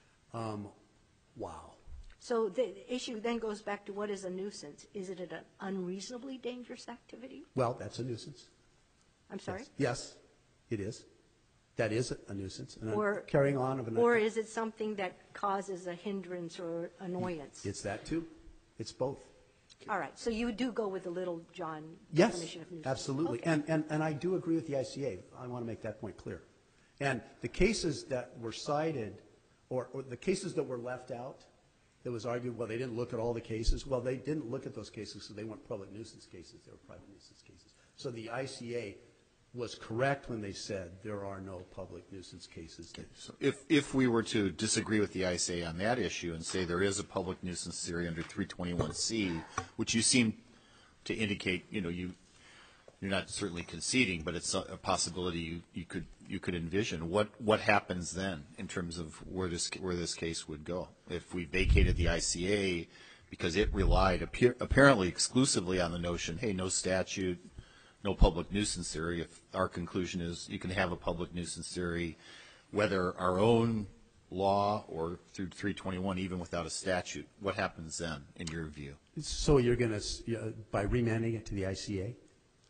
um, wow. So the issue then goes back to what is a nuisance? Is it an unreasonably dangerous activity? Well, that's a nuisance. I'm sorry? Yes, it is. That is a nuisance. And Or- carrying on of an. Or is it something that causes a hindrance or annoyance? It's that too. It's both. All right, so you do go with the Little John Yes, definition of nuisance? absolutely. Okay. And, and, and I do agree with the I C A. I want to make that point clear. And the cases that were cited, or, or the cases that were left out, that was argued, well, they didn't look at all the cases. Well, they didn't look at those cases, so they weren't public nuisance cases. They were private nuisance cases. So the I C A was correct when they said there are no public nuisance cases. So if, if we were to disagree with the I C A on that issue and say there is a public nuisance theory under three twenty-one C, which you seem to indicate, you know, you, you're not certainly conceding, but it's a, a possibility you, you could, you could envision. What, what happens then in terms of where this, where this case would go? If we vacated the I C A because it relied appear, apparently exclusively on the notion, hey, no statute, no public nuisance theory, if our conclusion is you can have a public nuisance theory, whether our own law or through three twenty-one, even without a statute, what happens then, in your view? So you're going to, by remanding it to the I C A?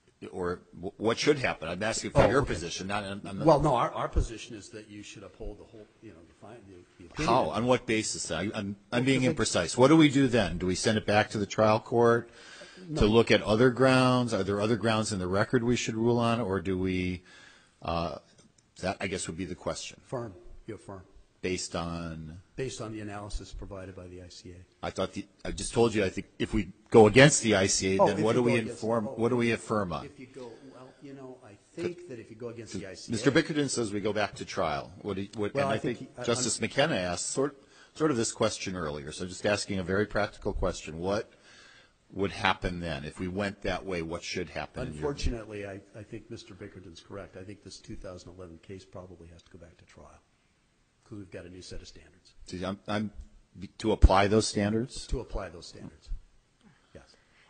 Or w- what should happen? I'm asking for Oh, your okay. position, not, I'm not- Well, no, our, our position is that you should uphold the whole, you know, the, fi- the, the opinion. how, on what basis? I, I'm, I'm being imprecise. What do we do then? Do we send it back to the trial court to look at other grounds? Are there other grounds in the record we should rule on, or do we, uh, that I guess would be the question, Firm, you affirm, based on, based on the analysis provided by the I C A. I thought the, I just told you, I think if we go against the I C A, Oh, then if what you do we go against- inform, oh, what do we affirm on? If you go, well, you know, I think that if you go against the I C A. Mister Bickerton says we go back to trial. What, do you- what, Well, and I I think think he- I- Justice McKenna asked sort, sort of this question earlier, so just asking a very practical question. What would happen then? If we went that way, what should happen? in your view? Unfortunately, I, I think Mister Bickerton's correct. I think this two thousand eleven case probably has to go back to trial, because we've got a new set of standards, See, I'm, I'm, to apply those standards? to apply those standards. Yes,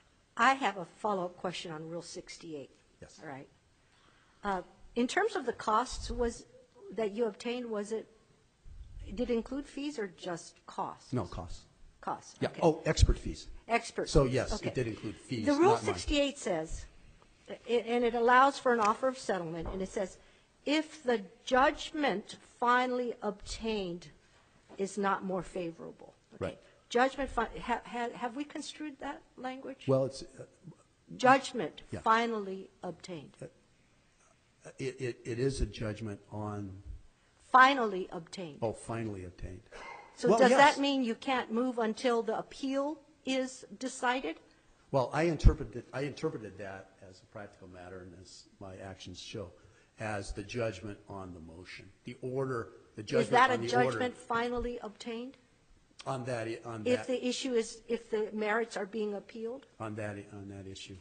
I have a follow-up question on Rule sixty-eight. yes. All right. Uh, In terms of the costs was, that you obtained, was it, did it include fees or just costs? No costs. Costs. Yeah, okay. oh, expert fees. Expert. So fees, yes, okay. it did include fees, The Rule not mine. sixty-eight says, i- and it allows for an offer of settlement, and it says, if the judgment finally obtained is not more favorable. Okay. Right. Judgment, fi- ha- ha- have we construed that language? Well, it's, uh, Judgment Yeah. finally obtained. it, it, it is a judgment on, Finally obtained. oh, finally obtained. So well, does yes. that mean you can't move until the appeal is decided? Well, I interpreted, I interpreted that as a practical matter, and as my actions show, as the judgment on the motion. The order, the Is judgment that a on the order. judgment finally obtained? On that, i- on If that, the issue is, if the merits are being appealed? on that, i- on that issue.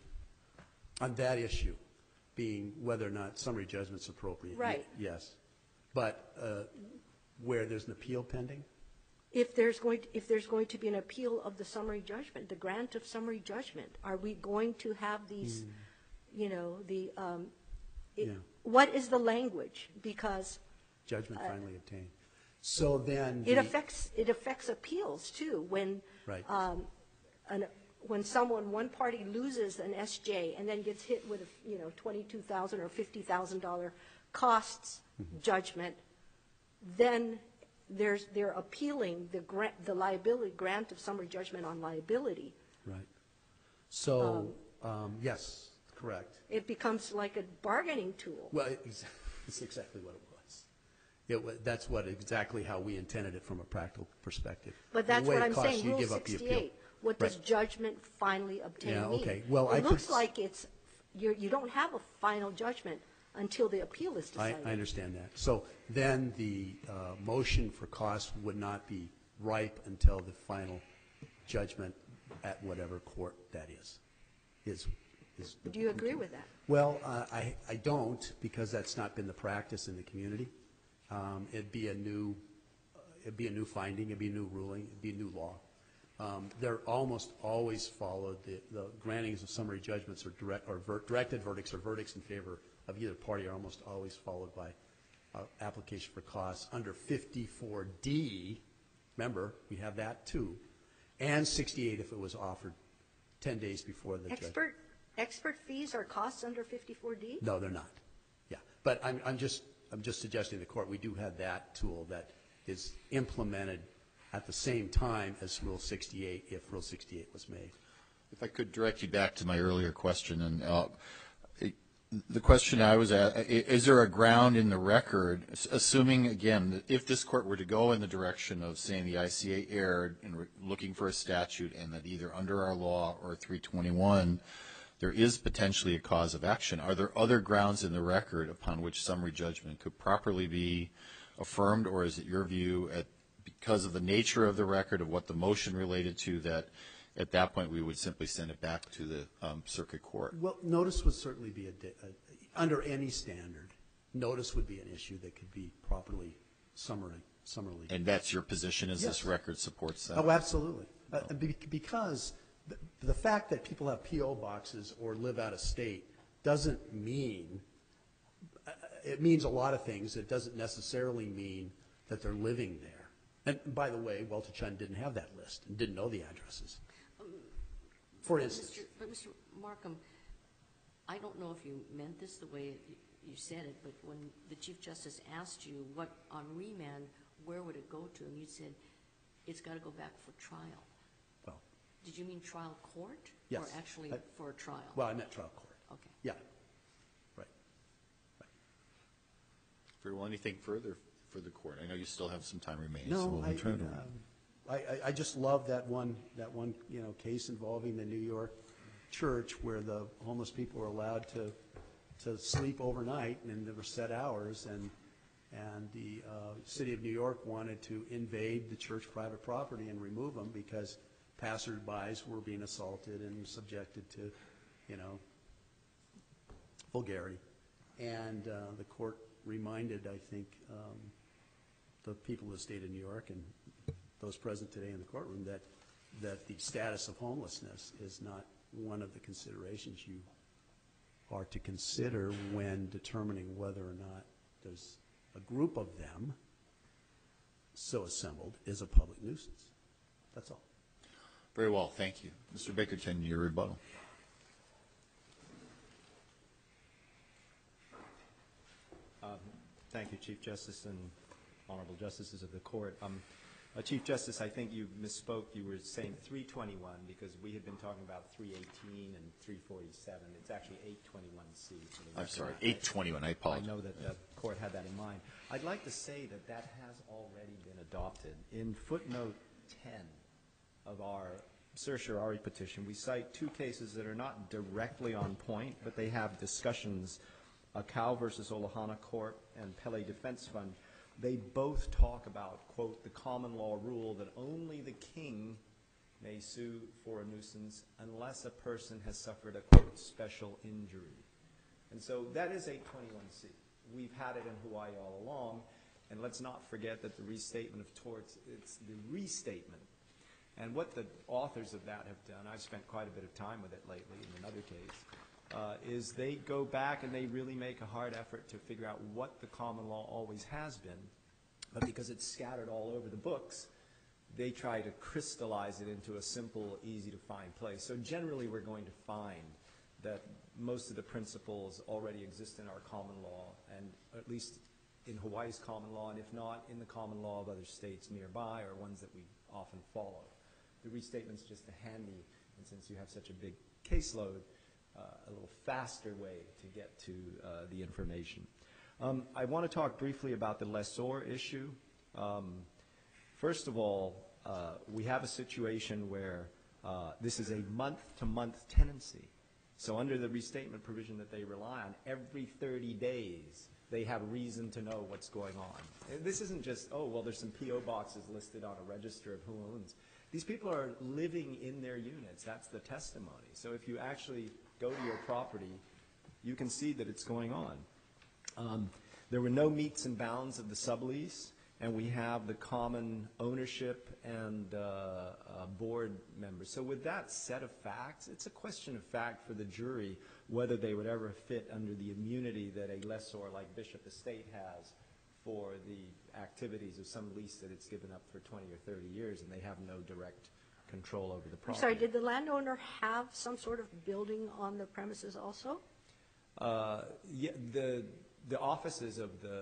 On that issue, being whether or not summary judgment's appropriate. ye- Right. Yes. But uh, where there's an appeal pending? If there's going, if there's going to be an appeal of the summary judgment, the grant of summary judgment, are we going to have these, you know, the, um, it- Yeah. what is the language? Because Judgment finally obtained. So then. it the- affects, it affects appeals too, when, Right. um, an, when someone, one party loses an S J and then gets hit with, a, you know, twenty-two thousand or fifty thousand dollar costs Mm-hmm. judgment, then there's, they're appealing the grant, the liability, grant of summary judgment on liability. Right. So, um, yes, correct. It becomes like a bargaining tool. Well, it- it's it's exactly what it was. It wa, that's what, exactly how we intended it from a practical perspective. But that's The way what it I'm costs saying, you, Rule give up the appeal. sixty-eight. What does Right. judgment finally obtained Yeah, mean? okay. Well, I It could looks s- like it's, you're, you don't have a final judgment until the appeal is I, decided. I understand that. So then the uh, motion for costs would not be ripe until the final judgment at whatever court that is. Is, is. Do you agree with that? Well, uh, I, I don't, because that's not been the practice in the community. Um, It'd be a new, uh, it'd be a new finding, it'd be a new ruling, it'd be a new law. Um, They're almost always followed, the, the grantings of summary judgments or direct, or ver- directed verdicts or verdicts in favor of either party are almost always followed by uh, application for costs under fifty-four D. Remember, we have that too, and sixty-eight if it was offered ten days before the judgment. Expert, expert fees are costs under fifty-four D? No, they're not. Yeah, but I'm, I'm just, I'm just suggesting to the court, we do have that tool that is implemented at the same time as Rule sixty-eight, if Rule sixty-eight was made. If I could direct you back to my earlier question, and uh, it- the question I was at, i- is there a ground in the record, s- assuming, again, that if this court were to go in the direction of saying the I C A erred and re- looking for a statute, and that either under our law or three twenty-one, there is potentially a cause of action, are there other grounds in the record upon which summary judgment could properly be affirmed, or is it your view, at, because of the nature of the record of what the motion related to, that at that point we would simply send it back to the um, circuit court? Well, notice would certainly be a, di- a, under any standard, notice would be an issue that could be properly summary, summarily. And that's your position, as this Yes. record supports that? Oh, absolutely. Uh, be- Because the, the fact that people have P O boxes or live out of state doesn't mean, uh, it means a lot of things. It doesn't necessarily mean that they're living there. And by the way, Walter Chun didn't have that list and didn't know the addresses. For instance. Mister But Mister Markham, I don't know if you meant this the way you- you said it, but when the Chief Justice asked you what, on remand, where would it go to, and you said, it's got to go back for trial. Well, Did you mean trial court? Yes. Or actually I- for a trial? well, I meant trial court. Okay. Yeah. Right. Very well, anything further for the court? I know you still have some time remaining. so No, we'll I, try to- um, I, I- I just love that one, that one, you know, case involving the New York church where the homeless people were allowed to, to sleep overnight and there were set hours, and, and the uh, city of New York wanted to invade the church private property and remove them because passerbys were being assaulted and subjected to, you know, vulgarity. And uh, the court reminded, I think, um, the people of the state of New York and those present today in the courtroom that, that the status of homelessness is not one of the considerations you are to consider when determining whether or not there's a group of them so assembled is a public nuisance. That's all. Very well, thank you. Mister Bickerton, your rebuttal. Um, Thank you, Chief Justice and honorable justices of the court. Um, uh, Chief Justice, I think you misspoke. You were saying three twenty-one because we had been talking about three eighteen and three forty-seven. It's actually eight twenty-one C. I'm sorry, eight twenty-one, I apologize. I know that the court had that in mind. I'd like to say that that has already been adopted. In footnote ten of our certiorari petition, we cite two cases that are not directly on point, but they have discussions, uh, Cow versus Olahana Court and Pele Defense Fund. They both talk about, quote, the common law rule that only the king may sue for a nuisance unless a person has suffered a, quote, special injury. And so that is eight twenty-one C. We've had it in Hawaii all along, and let's not forget that the restatement of torts, it's the restatement. And what the authors of that have done, I've spent quite a bit of time with it lately in another case, uh, is they go back and they really make a hard effort to figure out what the common law always has been. But because it's scattered all over the books, they try to crystallize it into a simple, easy-to-find place. So generally we're going to find that most of the principles already exist in our common law, and at least in Hawaii's common law, and if not, in the common law of other states nearby or ones that we often follow. The restatement's just a handy, and since you have such a big caseload, uh, a little faster way to get to uh, the information. Um, I want to talk briefly about the lessor issue. Um, first of all, uh, we have a situation where uh, this is a month-to-month tenancy. So under the restatement provision that they rely on, every thirty days they have reason to know what's going on. This isn't just, oh, well, there's some P O boxes listed on a register of who owns. These people are living in their units. That's the testimony. So if you actually go to your property, you can see that it's going on. Um, there were no meets and bounds of the sublease, and we have the common ownership and uh, uh, board members. So with that set of facts, it's a question of fact for the jury whether they would ever fit under the immunity that a lessor like Bishop Estate has for the activities of some lease that it's given up for twenty or thirty years, and they have no direct control over the I'm property. sorry, did the landowner have some sort of building on the premises also? Uh, yeah, the the offices of the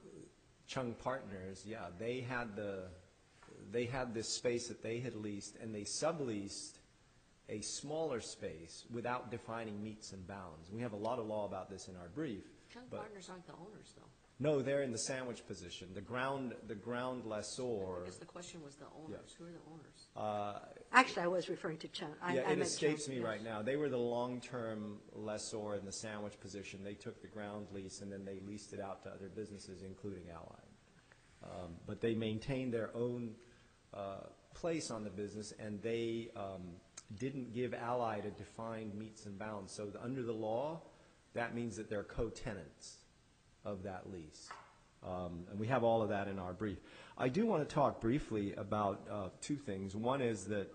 Chung partners, yeah, they had the they had this space that they had leased, and they subleased a smaller space without defining meets and bounds. We have a lot of law about this in our brief. Chung but partners aren't the owners, though. no, they're in the sandwich position. The ground the ground lessor. I guess the question was the owners. Yeah. Who are the owners? Uh, Actually, I was referring to Chung. I, yeah, I it meant escapes Chung, me yes. right now. They were the long-term lessor in the sandwich position. They took the ground lease and then they leased it out to other businesses, including Allied. Um, but they maintained their own uh, place on the business, and they um, didn't give Allied a defined meets and bounds. So the, under the law, that means that they're co-tenants of that lease. Um, and we have all of that in our brief. I do want to talk briefly about uh, two things. One is that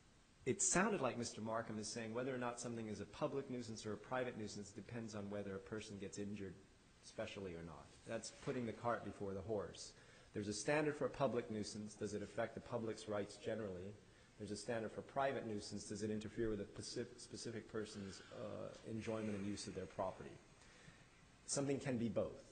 it sounded like Mister Markham is saying whether or not something is a public nuisance or a private nuisance depends on whether a person gets injured specially or not. That's putting the cart before the horse. There's a standard for a public nuisance. Does it affect the public's rights generally? There's a standard for private nuisance. Does it interfere with a specific, specific person's uh, enjoyment and use of their property? Something can be both.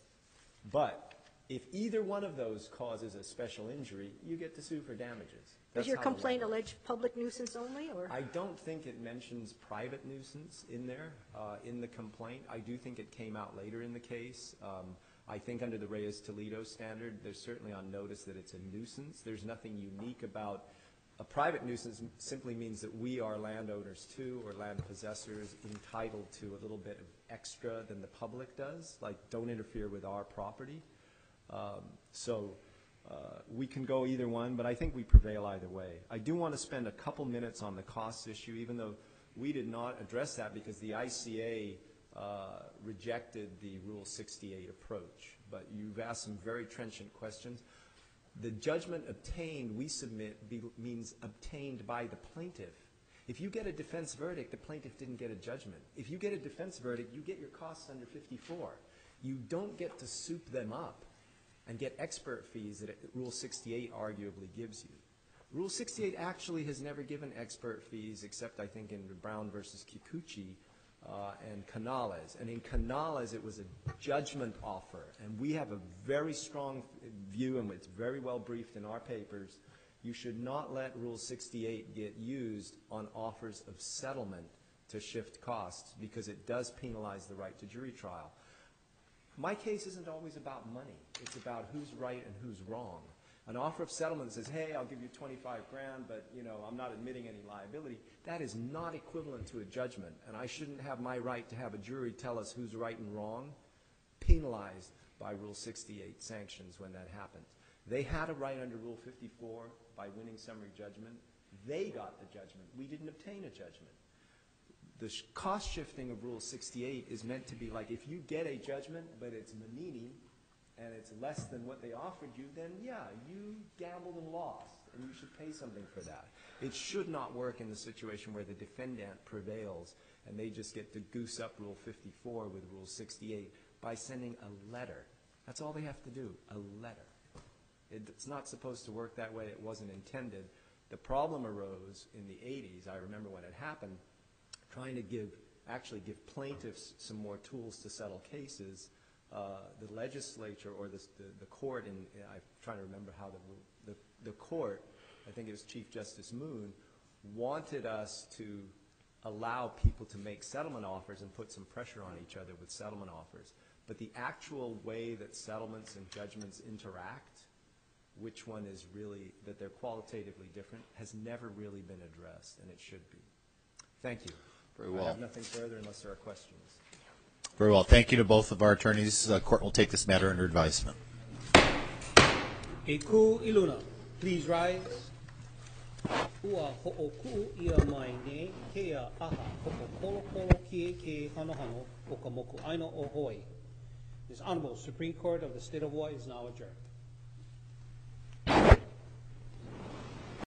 But if either one of those causes a special injury, you get to sue for damages. Does That's your how the law complaint works. allege public nuisance only, or? I don't think it mentions private nuisance in there, uh, in the complaint. I do think it came out later in the case. Um, I think under the Reyes-Toledo standard, there's certainly on notice that it's a nuisance. There's nothing unique about a private nuisance. Simply means that we are landowners too, or land possessors, entitled to a little bit of extra than the public does, like don't interfere with our property. Um, so uh, we can go either one, but I think we prevail either way. I do want to spend a couple minutes on the cost issue, even though we did not address that because the I C A uh, rejected the Rule sixty-eight approach. But you've asked some very trenchant questions. The judgment obtained, we submit, be, means obtained by the plaintiff. If you get a defense verdict, the plaintiff didn't get a judgment. If you get a defense verdict, you get your costs under fifty-four. You don't get to soup them up and get expert fees that Rule sixty-eight arguably gives you. Rule sixty-eight actually has never given expert fees, except I think in Brown versus Kikuchi uh, and Canales. And in Canales, it was a judgment offer. And we have a very strong view, and it's very well briefed in our papers. You should not let Rule sixty-eight get used on offers of settlement to shift costs, because it does penalize the right to jury trial. My case isn't always about money. It's about who's right and who's wrong. An offer of settlement says, hey, I'll give you twenty-five grand, but you know, I'm not admitting any liability. That is not equivalent to a judgment, and I shouldn't have my right to have a jury tell us who's right and wrong penalized by Rule sixty-eight sanctions when that happens. They had a right under Rule fifty-four by winning summary judgment. They got the judgment. We didn't obtain a judgment. The sh cost shifting of Rule sixty-eight is meant to be like, if you get a judgment, but it's Manini, and it's less than what they offered you, then yeah, you gambled and lost, and you should pay something for that. It should not work in the situation where the defendant prevails, and they just get to goose up Rule fifty-four with Rule sixty-eight by sending a letter. That's all they have to do, a letter. It's not supposed to work that way. It wasn't intended. The problem arose in the eighties. I remember when it happened, trying to give, actually give plaintiffs some more tools to settle cases. Uh, the legislature or the, the, the court, in, I'm trying to remember how the, the, the court, I think it was Chief Justice Moon, wanted us to allow people to make settlement offers and put some pressure on each other with settlement offers. But the actual way that settlements and judgments interact, which one is really, that they're qualitatively different, has never really been addressed, and it should be. Thank you. Very well. I have nothing further unless there are questions. Very well. Thank you to both of our attorneys. The court will take this matter under advisement. E ku iluna, please rise. Ua ho'oku ia mai ne ke a aha ho'okolo kie ke hano hano o ka moku aina o Hawaii. This Honorable Supreme Court of the State of Hawaii is now adjourned.